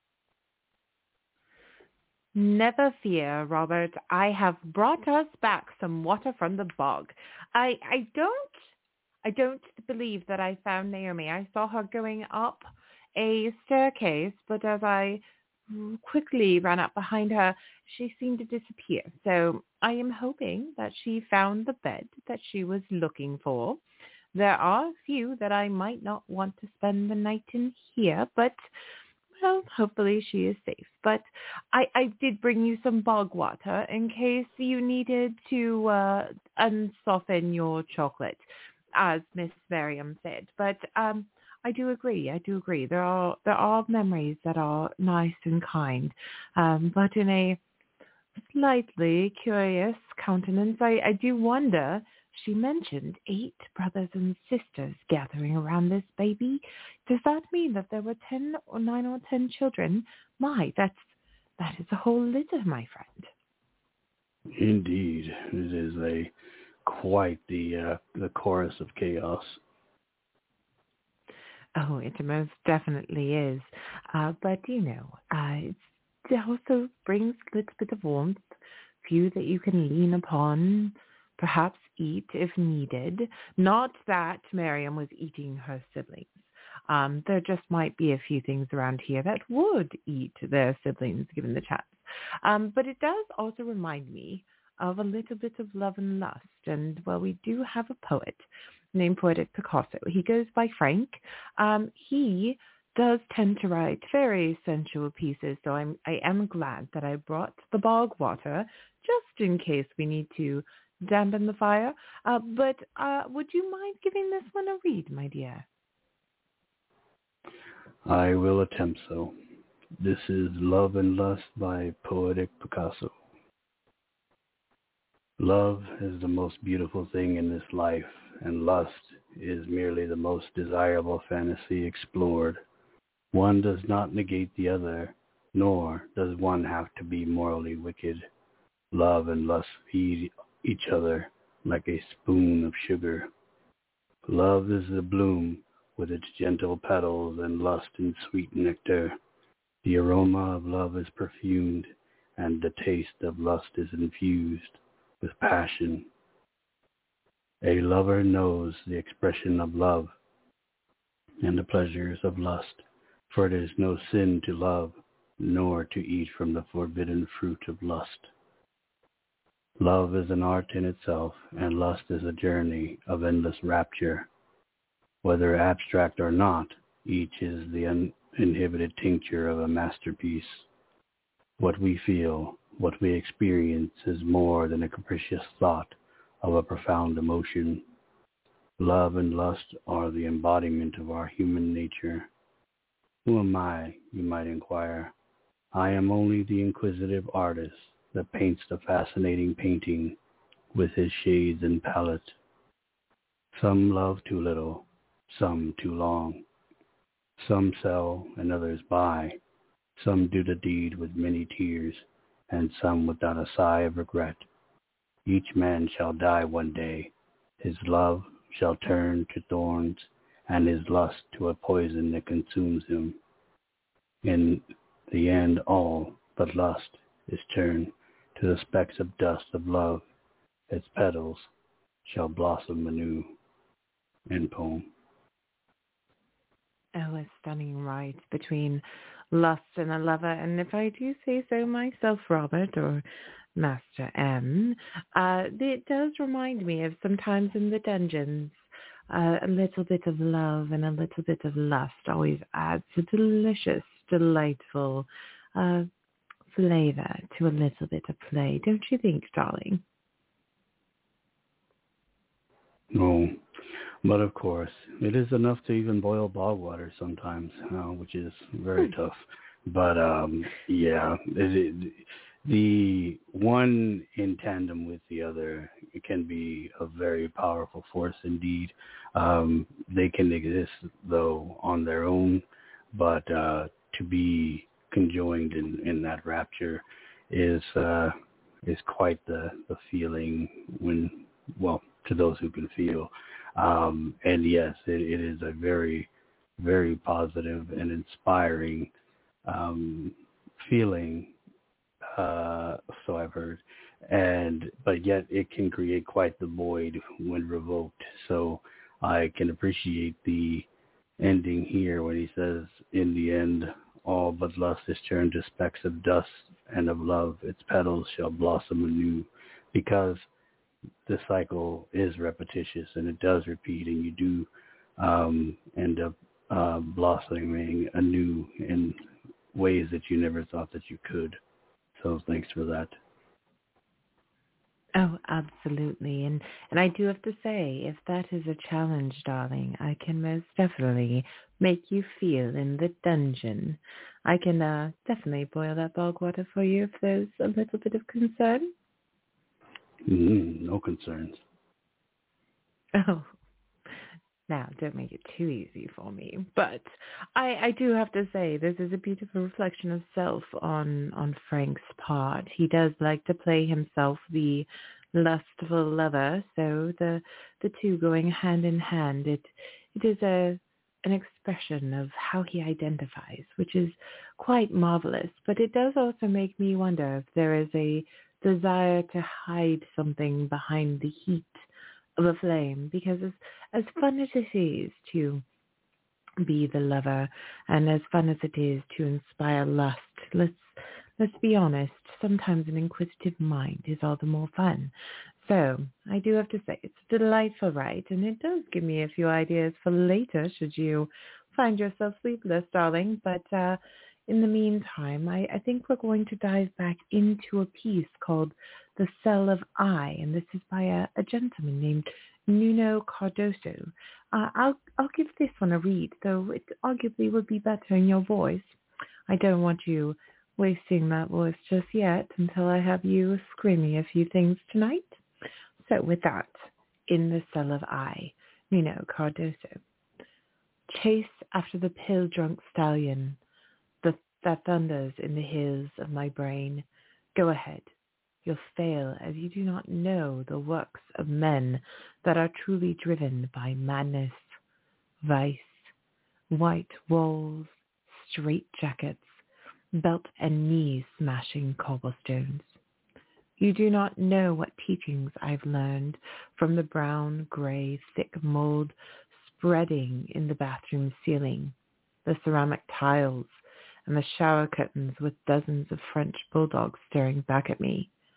Never fear, Robert. I have brought us back some water from the bog. I I don't I don't believe that I found Naomi. I saw her going up a staircase, but as I quickly ran up behind her, she seemed to disappear. So I am hoping that she found the bed that she was looking for. There are a few that I might not want to spend the night in here, but, well, hopefully she is safe. But I, I did bring you some bog water in case you needed to uh, unsoften your chocolate, as Miss Miriam said. But um, I do agree. I do agree. There are there are memories that are nice and kind, um, but in a slightly curious countenance, I, I do wonder. She mentioned eight brothers and sisters gathering around this baby. Does that mean that there were ten or nine or ten children? My, that's that is a whole litter, my friend. Indeed, it is a quite the uh, the chorus of chaos. Oh, it most definitely is. Uh, but you know, uh, it also brings a little bit of warmth, few that you can lean upon. Perhaps eat if needed. Not that Miriam was eating her siblings. Um, there just might be a few things around here that would eat their siblings given the chance. Um, but it does also remind me of a little bit of love and lust. And, well, we do have a poet named Poetic Picasso. He goes by Frank. Um, he does tend to write very sensual pieces, so I'm, I am glad that I brought the bog water just in case we need to dampen the fire. Uh, but uh, would you mind giving this one a read, my dear? I will attempt so. This is Love and Lust by Poetic Picasso. Love is the most beautiful thing in this life, and lust is merely the most desirable fantasy explored. One does not negate the other, nor does one have to be morally wicked. Love and lust feed each other like a spoon of sugar. Love is the bloom with its gentle petals, and lust in sweet nectar. The aroma of love is perfumed, and the taste of lust is infused with passion. A lover knows the expression of love and the pleasures of lust, for it is no sin to love, nor to eat from the forbidden fruit of lust. Love is an art in itself, and lust is a journey of endless rapture. Whether abstract or not, each is the uninhibited tincture of a masterpiece. What we feel, what we experience is more than a capricious thought of a profound emotion. Love and lust are the embodiment of our human nature. Who am I, you might inquire? I am only the inquisitive artist that paints the fascinating painting with his shades and palette. Some love too little, some too long. Some sell and others buy. Some do the deed with many tears, and some without a sigh of regret. Each man shall die one day. His love shall turn to thorns, and his lust to a poison that consumes him. In the end, all but lust is turned to the specks of dust of love. Its petals shall blossom anew. End poem. Oh, a stunning ride between lust and a lover. And if I do say so myself, Robert, or Master M, uh, it does remind me of sometimes in the dungeons, uh, a little bit of love and a little bit of lust always adds a delicious, delightful uh, flavor to a little bit of play. Don't you think, darling? No, but of course, it is enough to even boil bog water sometimes, uh, which is very tough. But um, yeah, it, it, the one in tandem with the other, it can be a very powerful force indeed. Um, they can exist, though, on their own, but uh, to be conjoined in, in that rapture is uh, is quite the, the feeling when, well, to those who can feel. Um, and yes, it, it is a very, very positive and inspiring um, feeling, uh, so I've heard. And but yet it can create quite the void when revoked. So I can appreciate the ending here when he says, in the end, all but lust is turned to specks of dust, and of love its petals shall blossom anew, because the cycle is repetitious and it does repeat, and you do um, end up uh, blossoming anew in ways that you never thought that you could. So thanks for that. Oh, absolutely. And and I do have to say, if that is a challenge, darling, I can most definitely make you feel in the dungeon. I can uh, definitely boil that bog water for you if there's a little bit of concern. Mm, no concerns. Oh, now don't make it too easy for me. But I, I do have to say, this is a beautiful reflection of self on, on Frank's part. He does like to play himself the lustful lover, so the the two going hand in hand. It it is a an expression of how he identifies, which is quite marvelous. But it does also make me wonder if there is a desire to hide something behind the heat of a flame, because as as fun as it is to be the lover, and as fun as it is to inspire lust, let's let's be honest, sometimes an inquisitive mind is all the more fun. So I do have to say, it's a delightful ride, and it does give me a few ideas for later should you find yourself sleepless, darling. But uh, in the meantime, I, I think we're going to dive back into a piece called The Cell of I, and this is by a, a gentleman named Nuno Cardoso. Uh, I'll I'll give this one a read, though it arguably would be better in your voice. I don't want you wasting that voice just yet until I have you screaming a few things tonight. So with that, in The Cell of I, Nuno Cardoso. Chase after the pill-drunk stallion the, that thunders in the hills of my brain. Go ahead. You'll fail, as you do not know the works of men that are truly driven by madness, vice, white walls, straitjackets, belt and knee smashing cobblestones. You do not know what teachings I've learned from the brown, gray, thick mold spreading in the bathroom ceiling, the ceramic tiles, and the shower curtains with dozens of French bulldogs staring back at me.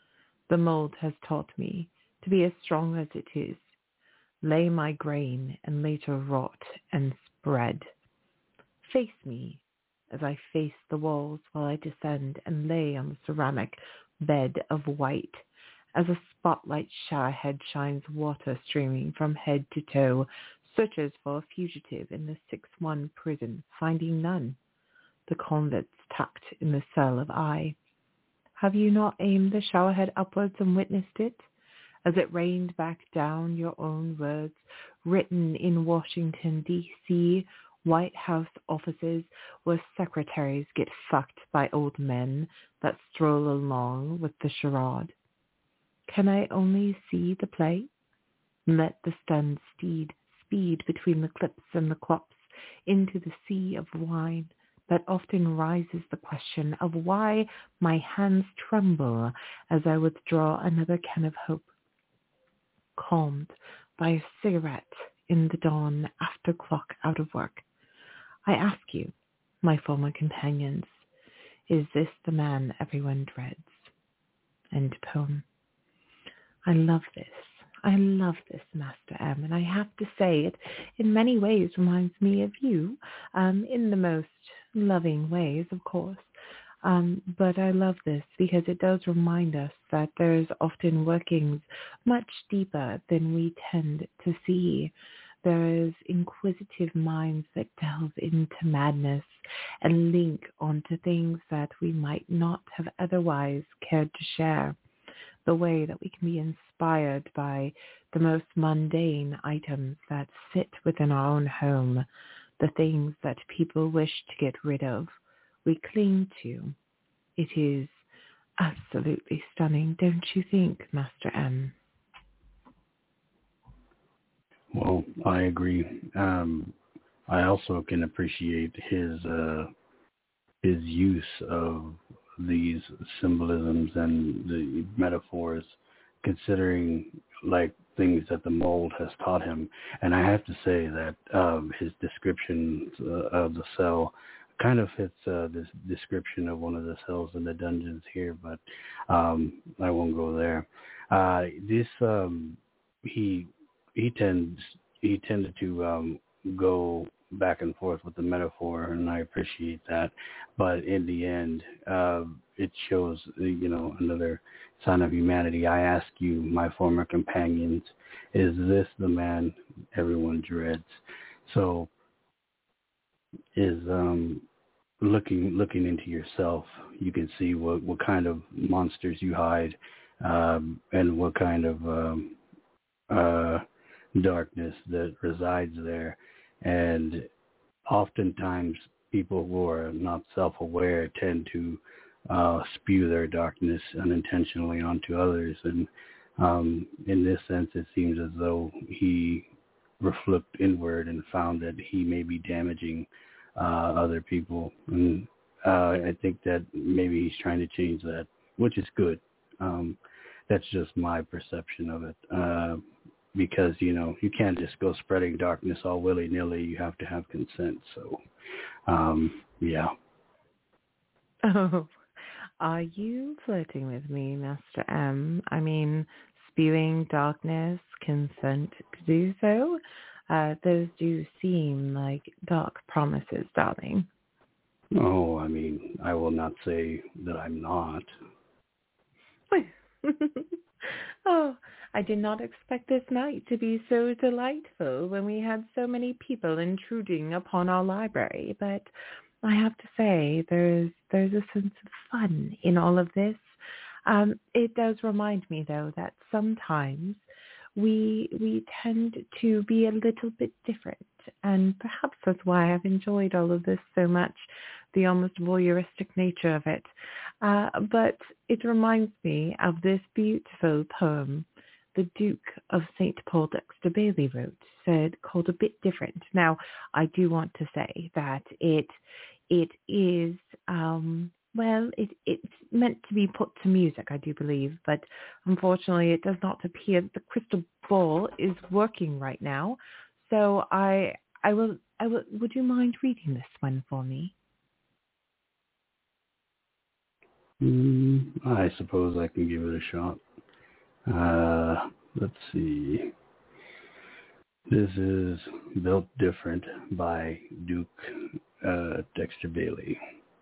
The mold has taught me to be as strong as it is, lay my grain and later rot and spread. Face me as I face the walls while I descend and lay on the ceramic bed of white, as a spotlight showerhead shines water streaming from head to toe, searches for a fugitive in the six one prison, finding none. The convicts tucked in the cell of I. Have you not aimed the showerhead upwards and witnessed it? As it rained back down your own words, written in Washington, D C, White House offices where secretaries get fucked by old men that stroll along with the charade. Can I only see the play? Let the stunned steed speed between the clips and the clops into the sea of wine that often rises the question of why my hands tremble as I withdraw another can of hope. Calmed by a cigarette in the dawn after clock out of work, I ask you, my former companions, is this the man everyone dreads? End poem. I love this. I love this, Master M, and I have to say it in many ways reminds me of you, um, in the most loving ways, of course. Um, but I love this because it does remind us that there's often workings much deeper than we tend to see. There's inquisitive minds that delve into madness and link onto things that we might not have otherwise cared to share. The way that we can be inspired by the most mundane items that sit within our own home, the things that people wish to get rid of, we cling to. It is absolutely stunning, don't you think, Master M? Well, I agree. Um, I also can appreciate his uh, his use of these symbolisms and the metaphors, considering like things that the mold has taught him. And I have to say that um, his description uh, of the cell kind of fits uh, this description of one of the cells in the dungeons here, but um, I won't go there. Uh, this um, he he tends he tended to um, go back and forth with the metaphor, and I appreciate that. But in the end, uh, it shows, you know, another sign of humanity. I ask you, my former companions, is this the man everyone dreads? So, is um, looking looking into yourself, you can see what, what kind of monsters you hide, um, and what kind of um, uh, darkness that resides there. And oftentimes people who are not self-aware tend to uh, spew their darkness unintentionally onto others. And um, in this sense, it seems as though he reflected inward and found that he may be damaging uh, other people. And uh, I think that maybe he's trying to change that, which is good. Um, that's just my perception of it. Uh, Because, you know, you can't just go spreading darkness all willy-nilly. You have to have consent. So, um, yeah. Oh, are you flirting with me, Master M? I mean, spewing darkness, consent to do so? Uh, those do seem like dark promises, darling. Oh, I mean, I will not say that I'm not. Oh, I did not expect this night to be so delightful when we had so many people intruding upon our library, but I have to say there's there's a sense of fun in all of this. Um, it does remind me, though, that sometimes we we tend to be a little bit different, and perhaps that's why I've enjoyed all of this so much, the almost voyeuristic nature of it. Uh, but it reminds me of this beautiful poem the Duke of Saint Paul Dexter Bailey wrote, said, called A Bit Different. Now, I do want to say that it it is, um, well, it, it's meant to be put to music, I do believe, but unfortunately it does not appear that the crystal ball is working right now. So I I will, I will, would you mind reading this one for me? Mm, I suppose I can give it a shot. Uh, let's see. This is Built Different by Duke uh, Dexter Bailey.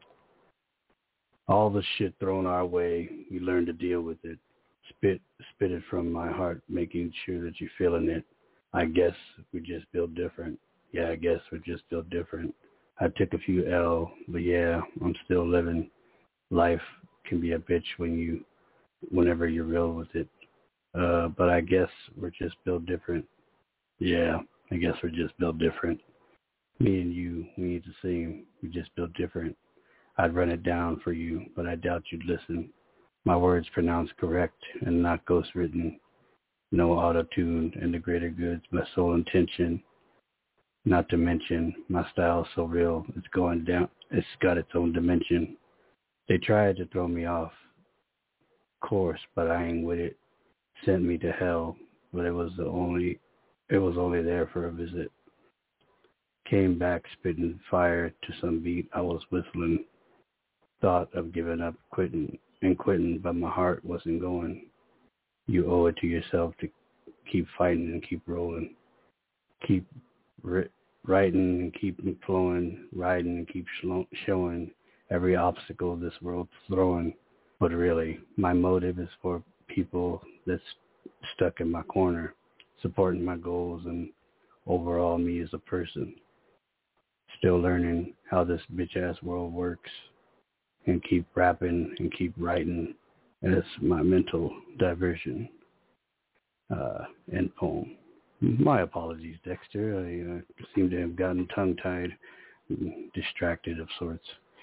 All the shit thrown our way, we learn to deal with it. Spit, spit it from my heart, making sure that you're feeling it. I guess we just built different. Yeah, I guess we're just built different. I took a few L, but yeah, I'm still living. Life can be a bitch when you, whenever you're real with it. Uh, but I guess we're just built different. Yeah, I guess we're just built different. Me and you, we need the same. We just built different. I'd run it down for you, but I doubt you'd listen. My words pronounced correct and not ghost-written. No auto-tune and the greater goods, my sole intention. Not to mention, my style's so real, it's going down, it's got its own dimension. They tried to throw me off course, but I ain't with it. Sent me to hell, but it was the only, it was only there for a visit. Came back spitting fire to some beat I was whistling. Thought of giving up, quitting, and quitting, but my heart wasn't going. You owe it to yourself to keep fighting and keep rolling. Keep ri- writing and keep flowing, riding and keep sh- showing every obstacle this world's throwing. But really, my motive is for people that's stuck in my corner, supporting my goals and overall me as a person. Still learning how this bitch-ass world works and keep rapping and keep writing as my mental diversion. Uh, end poem. My apologies, Dexter. I uh, seem to have gotten tongue-tied, distracted of sorts.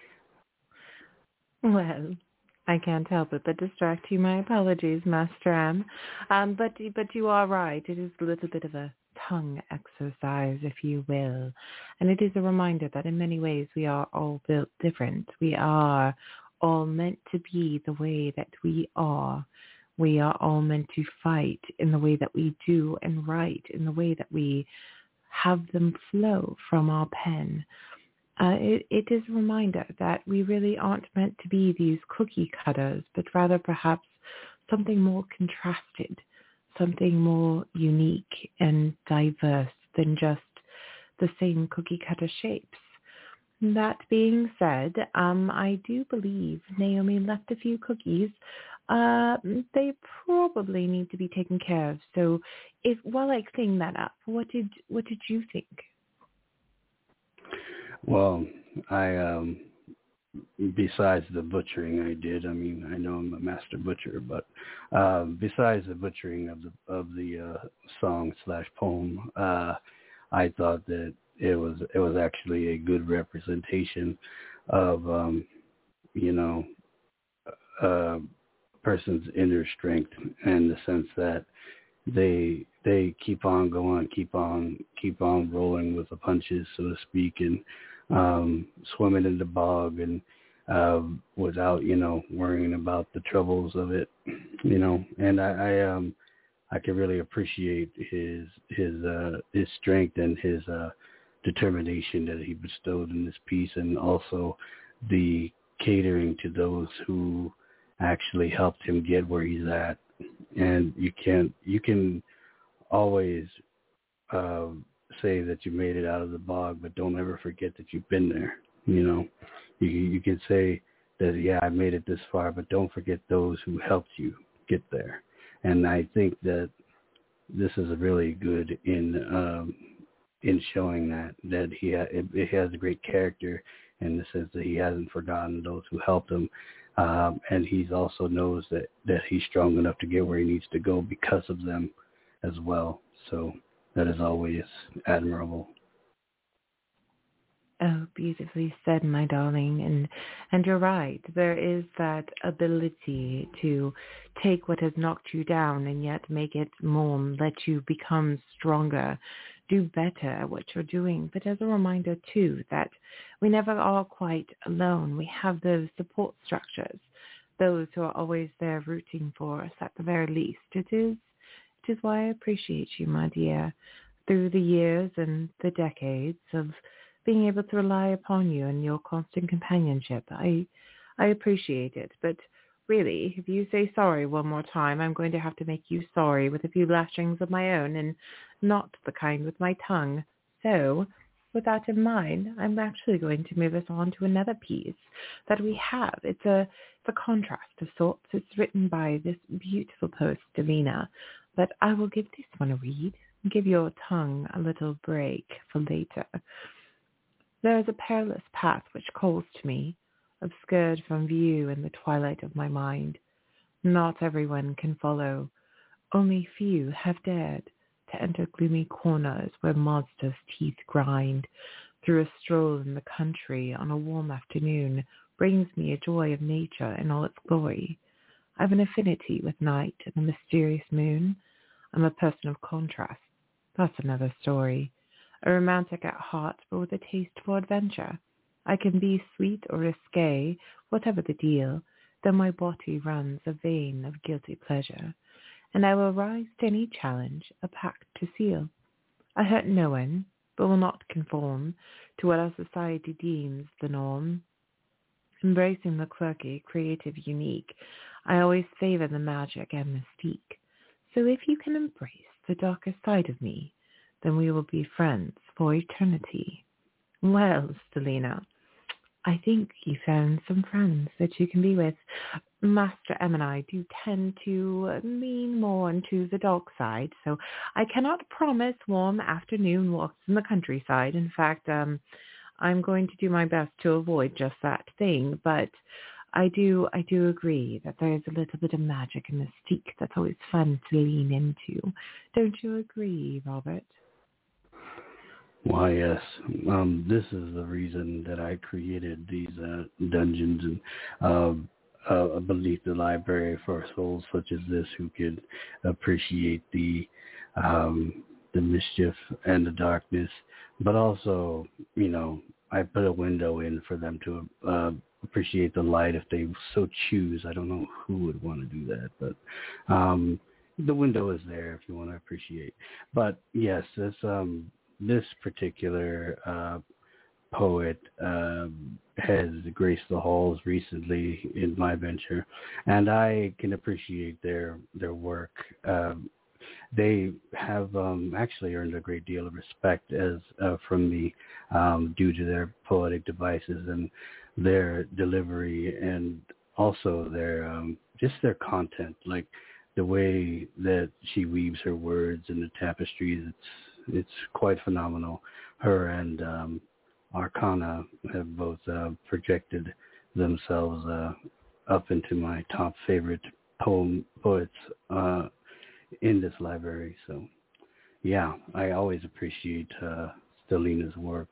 Well, I can't help it but distract you. My apologies, Master M. Um, but but you are right. It is a little bit of a tongue exercise, if you will. And it is a reminder that in many ways we are all built different. We are all meant to be the way that we are. We are all meant to fight in the way that we do and write in the way that we have them flow from our pen. Uh, it, it is a reminder that we really aren't meant to be these cookie cutters, but rather perhaps something more contrasted, something more unique and diverse than just the same cookie cutter shapes. That being said, um, I do believe Naomi left a few cookies. Uh, they probably need to be taken care of. So, if while I clean that up, what did what did you think? Well, I um, besides the butchering I did, I mean, I know I'm a master butcher, but uh, besides the butchering of the of the uh, song slash poem, uh, I thought that it was it was actually a good representation of um, you know a person's inner strength, in the sense that they they keep on going, keep on keep on rolling with the punches, so to speak, and um, swimming in the bog and uh, without you know worrying about the troubles of it, you know. And I, I um I can really appreciate his his uh, his strength and his uh, determination that he bestowed in this piece, and also the catering to those who actually helped him get where he's at. And you can't you can always uh, say that you made it out of the bog, but don't ever forget that you've been there. You know, you you can say that, yeah, I made it this far, but don't forget those who helped you get there. And I think that this is really good in um, in showing that that he ha- it, it has a great character in the sense that he hasn't forgotten those who helped him, um, and he's also knows that that he's strong enough to get where he needs to go because of them as well. So that is always admirable. Oh, beautifully said, my darling. And and you're right. There is that ability to take what has knocked you down and yet make it more, let you become stronger, do better at what you're doing. But as a reminder, too, that we never are quite alone. We have those support structures, those who are always there rooting for us at the very least. It is, it is why I appreciate you, my dear, through the years and the decades of being able to rely upon you and your constant companionship. I I appreciate it. But really, if you say sorry one more time, I'm going to have to make you sorry with a few lashings of my own, and not the kind with my tongue. So, with that in mind, I'm actually going to move us on to another piece that we have. It's a, it's a contrast of sorts. It's written by this beautiful poet, Stelina, but I will give this one a read and give your tongue a little break for later. There is a perilous path which calls to me, obscured from view in the twilight of my mind. Not everyone can follow. Only few have dared to enter gloomy corners where monsters' teeth grind. Through a stroll in the country on a warm afternoon brings me a joy of nature in all its glory. I have an affinity with night and the mysterious moon. I'm a person of contrast. That's another story. A romantic at heart, but with a taste for adventure. I can be sweet or risque, whatever the deal, though my body runs a vein of guilty pleasure, and I will rise to any challenge, a pact to seal. I hurt no one, but will not conform to what our society deems the norm. Embracing the quirky, creative, unique, I always favor the magic and mystique. So if you can embrace the darker side of me, then we will be friends for eternity. Well, Stelina, I think you found some friends that you can be with. Master M and I do tend to lean more into the dark side, so I cannot promise warm afternoon walks in the countryside. In fact, um, I'm going to do my best to avoid just that thing, but I do I do agree that there is a little bit of magic and mystique that's always fun to lean into. Don't you agree, Robert? Why, yes. Um, this is the reason that I created these uh, dungeons and uh, uh, beneath the library for souls such as this who could appreciate the um, the mischief and the darkness, but also, you know, I put a window in for them to uh, appreciate the light if they so choose. I don't know who would want to do that, but um, the window is there if you want to appreciate. But yes, it's um. This particular uh, poet uh, has graced the halls recently in my venture, and I can appreciate their their work. Um, they have um, actually earned a great deal of respect as uh, from me um, due to their poetic devices and their delivery, and also their um, just their content, like the way that she weaves her words in the tapestries. It's It's quite phenomenal. Her and um, Arcana have both uh, projected themselves uh, up into my top favorite poem poets uh, in this library. So, yeah, I always appreciate uh, Stelina's work.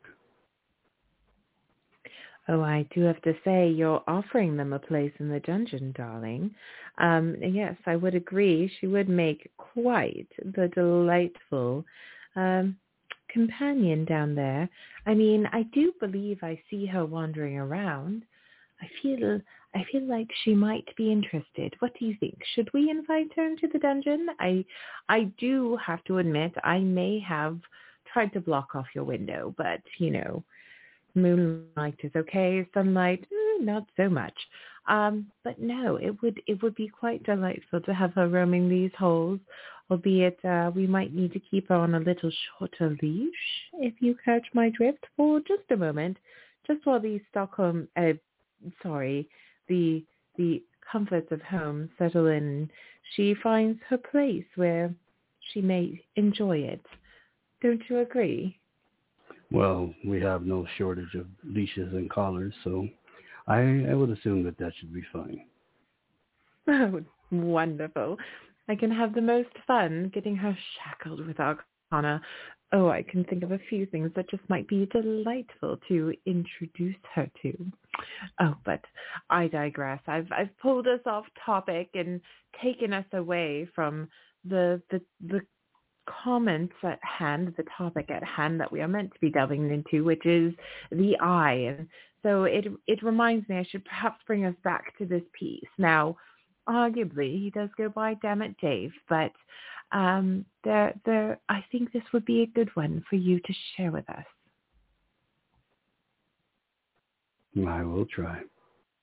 Oh, I do have to say, you're offering them a place in the dungeon, darling. Um, yes, I would agree. She would make quite the delightful Um, companion down there. I mean, I do believe I see her wandering around. I feel I feel like she might be interested. What do you think? Should we invite her into the dungeon? I I do have to admit I may have tried to block off your window, but you know, moonlight is okay, sunlight, eh, not so much. Um, but no, it would it would be quite delightful to have her roaming these halls, albeit uh, we might need to keep her on a little shorter leash, if you catch my drift, for just a moment, just while the Stockholm, uh, sorry, the the comforts of home settle in. She finds her place where she may enjoy it. Don't you agree? Well, we have no shortage of leashes and collars, so I, I would assume that that should be fine. Oh, wonderful. I can have the most fun getting her shackled with Arcana. Oh, I can think of a few things that just might be delightful to introduce her to. Oh, but I digress. I've I've pulled us off topic and taken us away from the the the comments at hand, the topic at hand that we are meant to be delving into, which is the eye. And so it it reminds me I should perhaps bring us back to this piece. Now, arguably, he does go by Dammit Dave, but um, there, there, I think this would be a good one for you to share with us. I will try.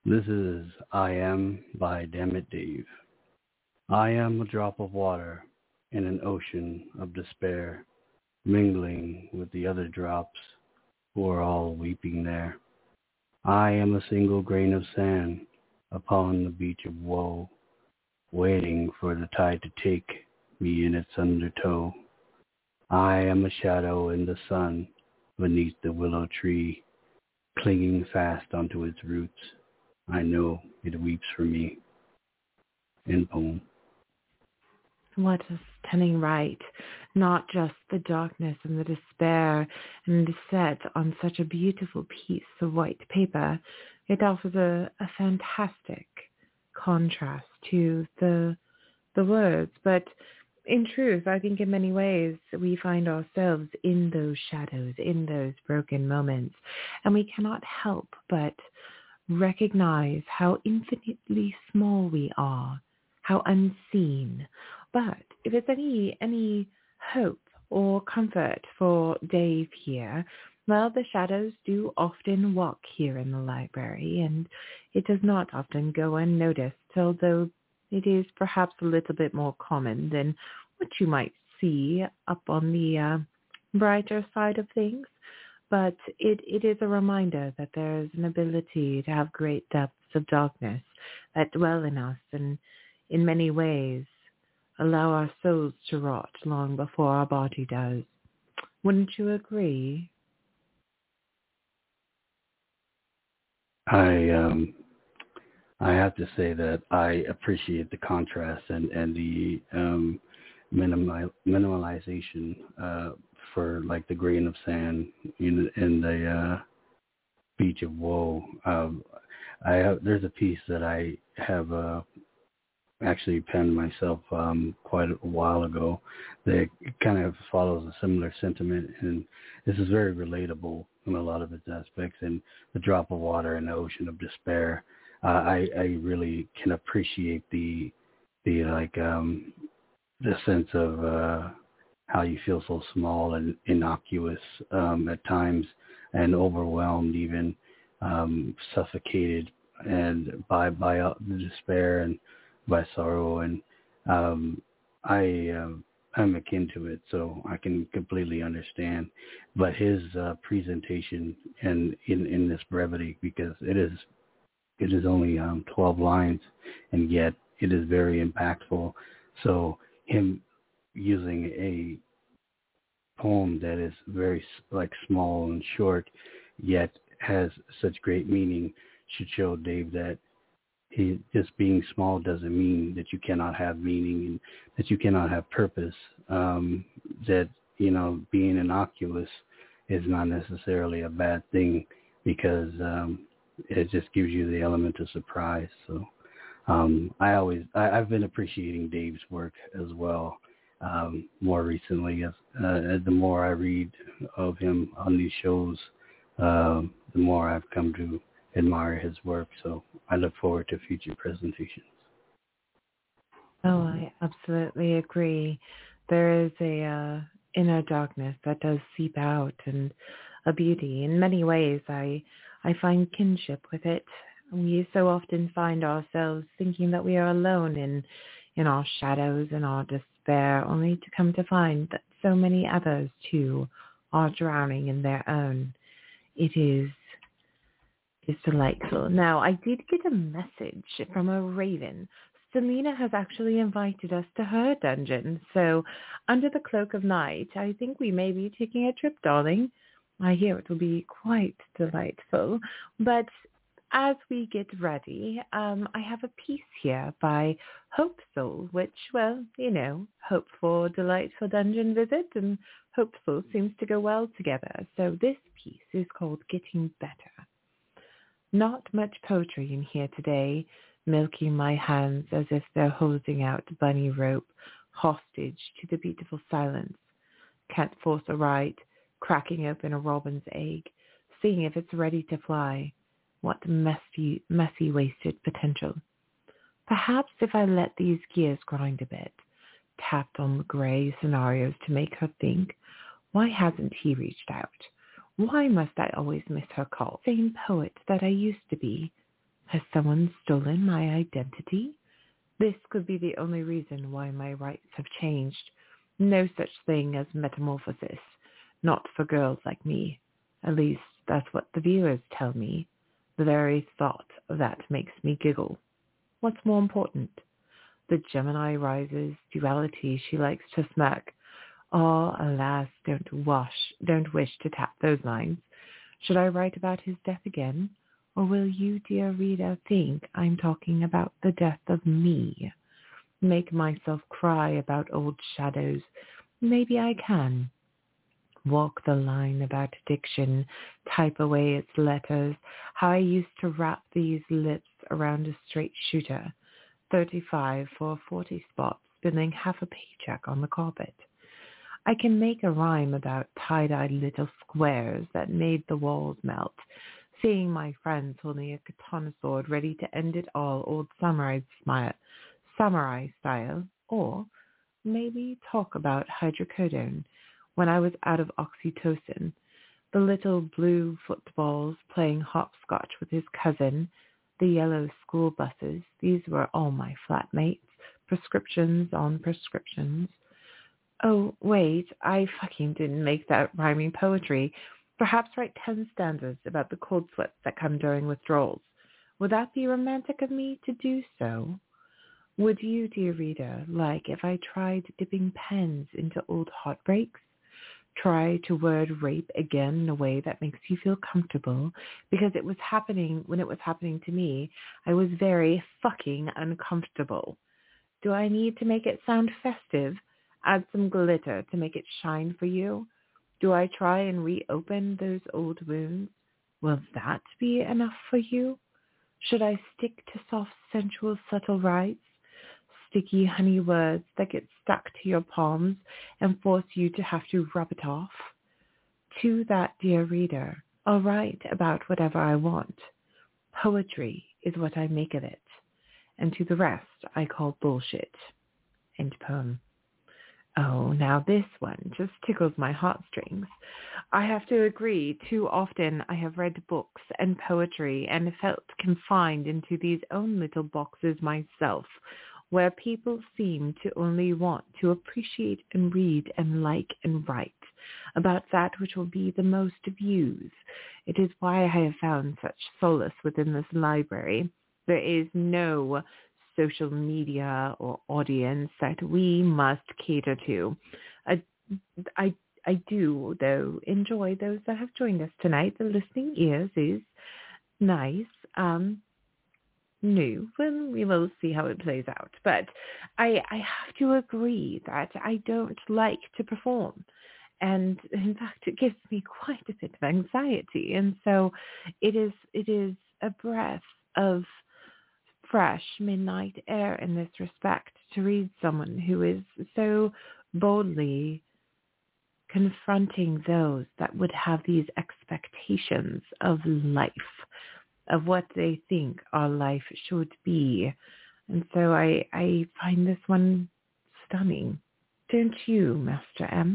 This is I Am by Dammit Dave. I am a drop of water in an ocean of despair, mingling with the other drops who are all weeping there. I am a single grain of sand upon the beach of woe, waiting for the tide to take me in its undertow. I am a shadow in the sun beneath the willow tree, clinging fast onto its roots. I know it weeps for me. End poem. What a stunning write. Not just the darkness and the despair and the set on such a beautiful piece of white paper. It offers a, a fantastic contrast to the the words. But in truth, I think in many ways we find ourselves in those shadows, in those broken moments, and we cannot help but recognize how infinitely small we are, how unseen. But if it's any any hope or comfort for Dave here, well, the shadows do often walk here in the library, and it does not often go unnoticed, although it is perhaps a little bit more common than what you might see up on the uh, brighter side of things. But it, it is a reminder that there's an ability to have great depths of darkness that dwell in us and in many ways allow our souls to rot long before our body does. Wouldn't you agree? I um I have to say that I appreciate the contrast and, and the um minimal minimalization uh for like the grain of sand in in the uh beach of woe. Um I have there's a piece that I have uh actually penned myself um quite a while ago that kind of follows a similar sentiment, and this is very relatable in a lot of its aspects. And the drop of water in the ocean of despair, uh, I I really can appreciate the the like um the sense of uh how you feel so small and innocuous um at times, and overwhelmed, even um suffocated and by by uh, the despair and by sorrow. And um, I um, I'm akin to it, so I can completely understand. But his uh, presentation and in, in this brevity, because it is it is only um, twelve lines, and yet it is very impactful. So him using a poem that is very like small and short, yet has such great meaning, should show Dave that He, just being small doesn't mean that you cannot have meaning and that you cannot have purpose. Um, that, you know, being innocuous is not necessarily a bad thing, because um, it just gives you the element of surprise. So um, I always, I, I've been appreciating Dave's work as well. Um, more recently, as uh, the more I read of him on these shows, uh, the more I've come to admire his work. So I look forward to future presentations. Oh, I absolutely agree. There is a uh, inner darkness that does seep out, and a beauty. In many ways, I I find kinship with it. We so often find ourselves thinking that we are alone in in our shadows and our despair, only to come to find that so many others too are drowning in their own. It is is delightful. Now, I did get a message from a raven. Selena has actually invited us to her dungeon. So, under the cloak of night, I think we may be taking a trip, darling. I hear it will be quite delightful. But as we get ready, um, I have a piece here by Hope Soul, which, well, you know, hope for delightful dungeon visit and hopeful seems to go well together. So this piece is called Getting Better. Not much poetry in here today, milking my hands as if they're holding out bunny rope, hostage to the beautiful silence. Can't force a ride, cracking open a robin's egg, seeing if it's ready to fly. What messy, messy wasted potential. Perhaps if I let these gears grind a bit, tapped on the gray scenarios to make her think, why hasn't he reached out? Why must I always miss her call? Same poet that I used to be. Has someone stolen my identity? This could be the only reason why my rights have changed. No such thing as metamorphosis. Not for girls like me. At least that's what the viewers tell me. The very thought of that makes me giggle. What's more important? The Gemini rises duality she likes to smirk. Oh, alas, don't wash, don't wish to tap those lines. Should I write about his death again? Or will you, dear reader, think I'm talking about the death of me? Make myself cry about old shadows. Maybe I can. Walk the line about addiction, type away its letters, how I used to wrap these lips around a straight shooter, thirty-five for a forty spot, spilling half a paycheck on the carpet. I can make a rhyme about tie-dyed little squares that made the walls melt, seeing my friends holding a katana sword ready to end it all old samurai smile, samurai style, or maybe talk about hydrocodone when I was out of oxytocin, the little blue footballs playing hopscotch with his cousin, the yellow school buses. These were all my flatmates, prescriptions on prescriptions. Oh, wait, I fucking didn't make that rhyming poetry. Perhaps write ten stanzas about the cold sweats that come during withdrawals. Would that be romantic of me to do so? Would you, dear reader, like if I tried dipping pens into old heartbreaks? Try to word rape again in a way that makes you feel comfortable, because it was happening when it was happening to me. I was very fucking uncomfortable. Do I need to make it sound festive? Add some glitter to make it shine for you? Do I try and reopen those old wounds? Will that be enough for you? Should I stick to soft, sensual, subtle rites? Sticky honey words that get stuck to your palms and force you to have to rub it off? To that, dear reader, I'll write about whatever I want. Poetry is what I make of it, and to the rest I call bullshit. End poem. Oh, now this one just tickles my heartstrings. I have to agree, too often I have read books and poetry and felt confined into these own little boxes myself, where people seem to only want to appreciate and read and like and write about that which will be the most views. It is why I have found such solace within this library. There is no social media or audience that we must cater to. I, I, I do, though, enjoy those that have joined us tonight. The listening ears is nice. Um, new. Well, we will see how it plays out. But I, I have to agree that I don't like to perform. And in fact, it gives me quite a bit of anxiety. And so it is, it is a breath of fresh midnight air in this respect to read someone who is so boldly confronting those that would have these expectations of life, of what they think our life should be. And so I, I find this one stunning. Don't you, Master M?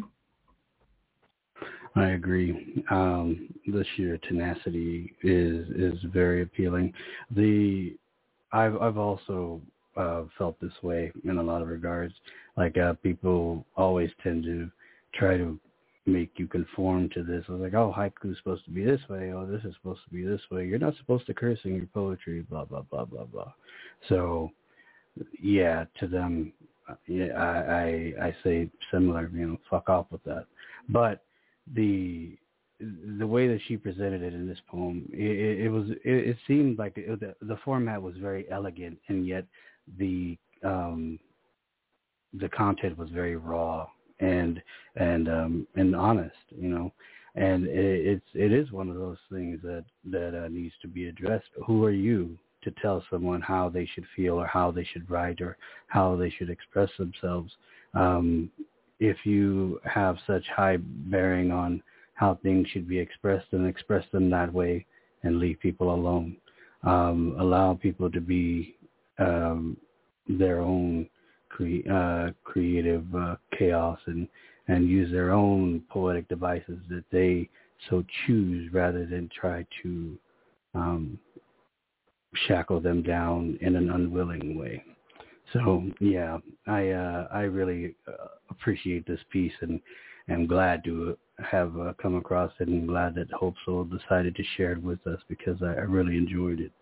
I agree. Um, the sheer tenacity is is very appealing. The I've I've also uh, felt this way in a lot of regards. Like uh, people always tend to try to make you conform to this. I was like, oh, haiku is supposed to be this way. Oh, this is supposed to be this way. You're not supposed to curse in your poetry. Blah blah blah blah blah. So, yeah, to them, yeah, I I, I say similar. You know, fuck off with that. But the the way that she presented it in this poem, it, it was, it, it seemed like it, the, the format was very elegant, and yet the um, the content was very raw and and um, and honest, you know. And it, it's it is one of those things that that uh, needs to be addressed. Who are you to tell someone how they should feel or how they should write or how they should express themselves? Um, if you have such high bearing on how things should be expressed, and express them that way and leave people alone. Um, allow people to be um, their own cre- uh, creative uh, chaos and, and use their own poetic devices that they so choose, rather than try to um, shackle them down in an unwilling way. So yeah, I uh, I really uh, appreciate this piece, and am glad to have uh, come across it, and glad that Hope Soul decided to share it with us, because I, I really enjoyed it.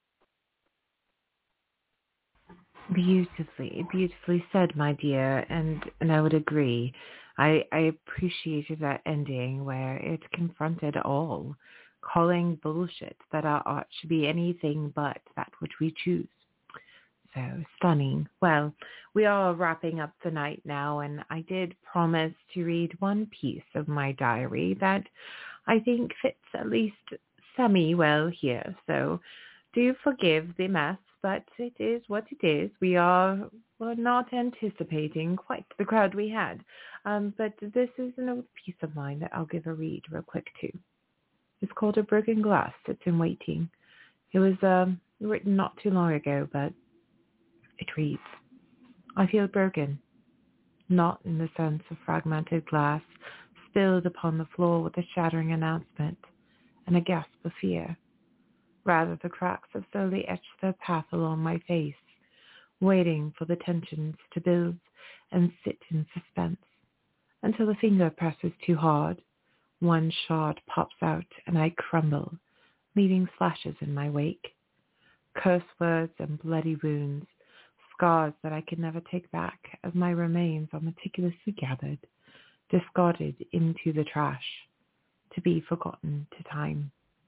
Beautifully, beautifully said, my dear, and, and I would agree. I, I appreciated that ending where it confronted all, calling bullshit that our art should be anything but that which we choose. So stunning. Well, we are wrapping up the night now, and I did promise to read one piece of my diary that I think fits at least semi-well here. So do forgive the mess, but it is what it is. We are we're not anticipating quite the crowd we had. Um, but this is an old piece of mine that I'll give a read real quick too. It's called A Broken Glass. It's in waiting. It was um, written not too long ago, but it reads, I feel broken, not in the sense of fragmented glass spilled upon the floor with a shattering announcement and a gasp of fear. Rather, the cracks have slowly etched their path along my face, waiting for the tensions to build and sit in suspense until the finger presses too hard. One shard pops out and I crumble, leaving slashes in my wake. Curse words and bloody wounds, scars that I could never take back as my remains are meticulously gathered, discarded into the trash, to be forgotten to time.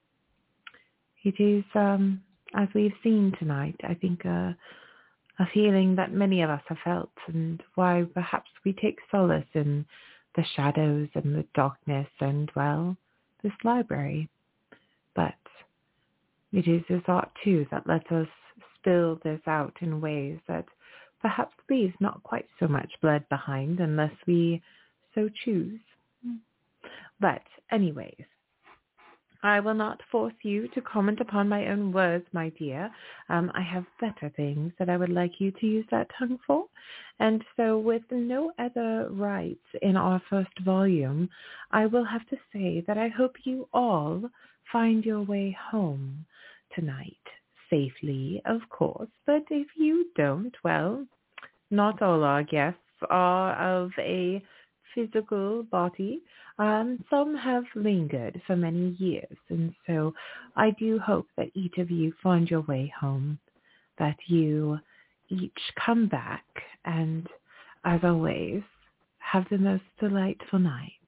It is, um, as we've seen tonight, I think uh, a feeling that many of us have felt, and why perhaps we take solace in the shadows and the darkness and, well, this library. But it is this art, too, that lets us spill this out in ways that perhaps leaves not quite so much blood behind unless we so choose. But anyways, I will not force you to comment upon my own words, my dear. Um, I have better things that I would like you to use that tongue for. And so with no other rights in our first volume, I will have to say that I hope you all find your way home tonight. Safely, of course. But if you don't, well, not all our guests are of a physical body. Um, some have lingered for many years, and so I do hope that each of you find your way home, that you each come back, and as always, have the most delightful night.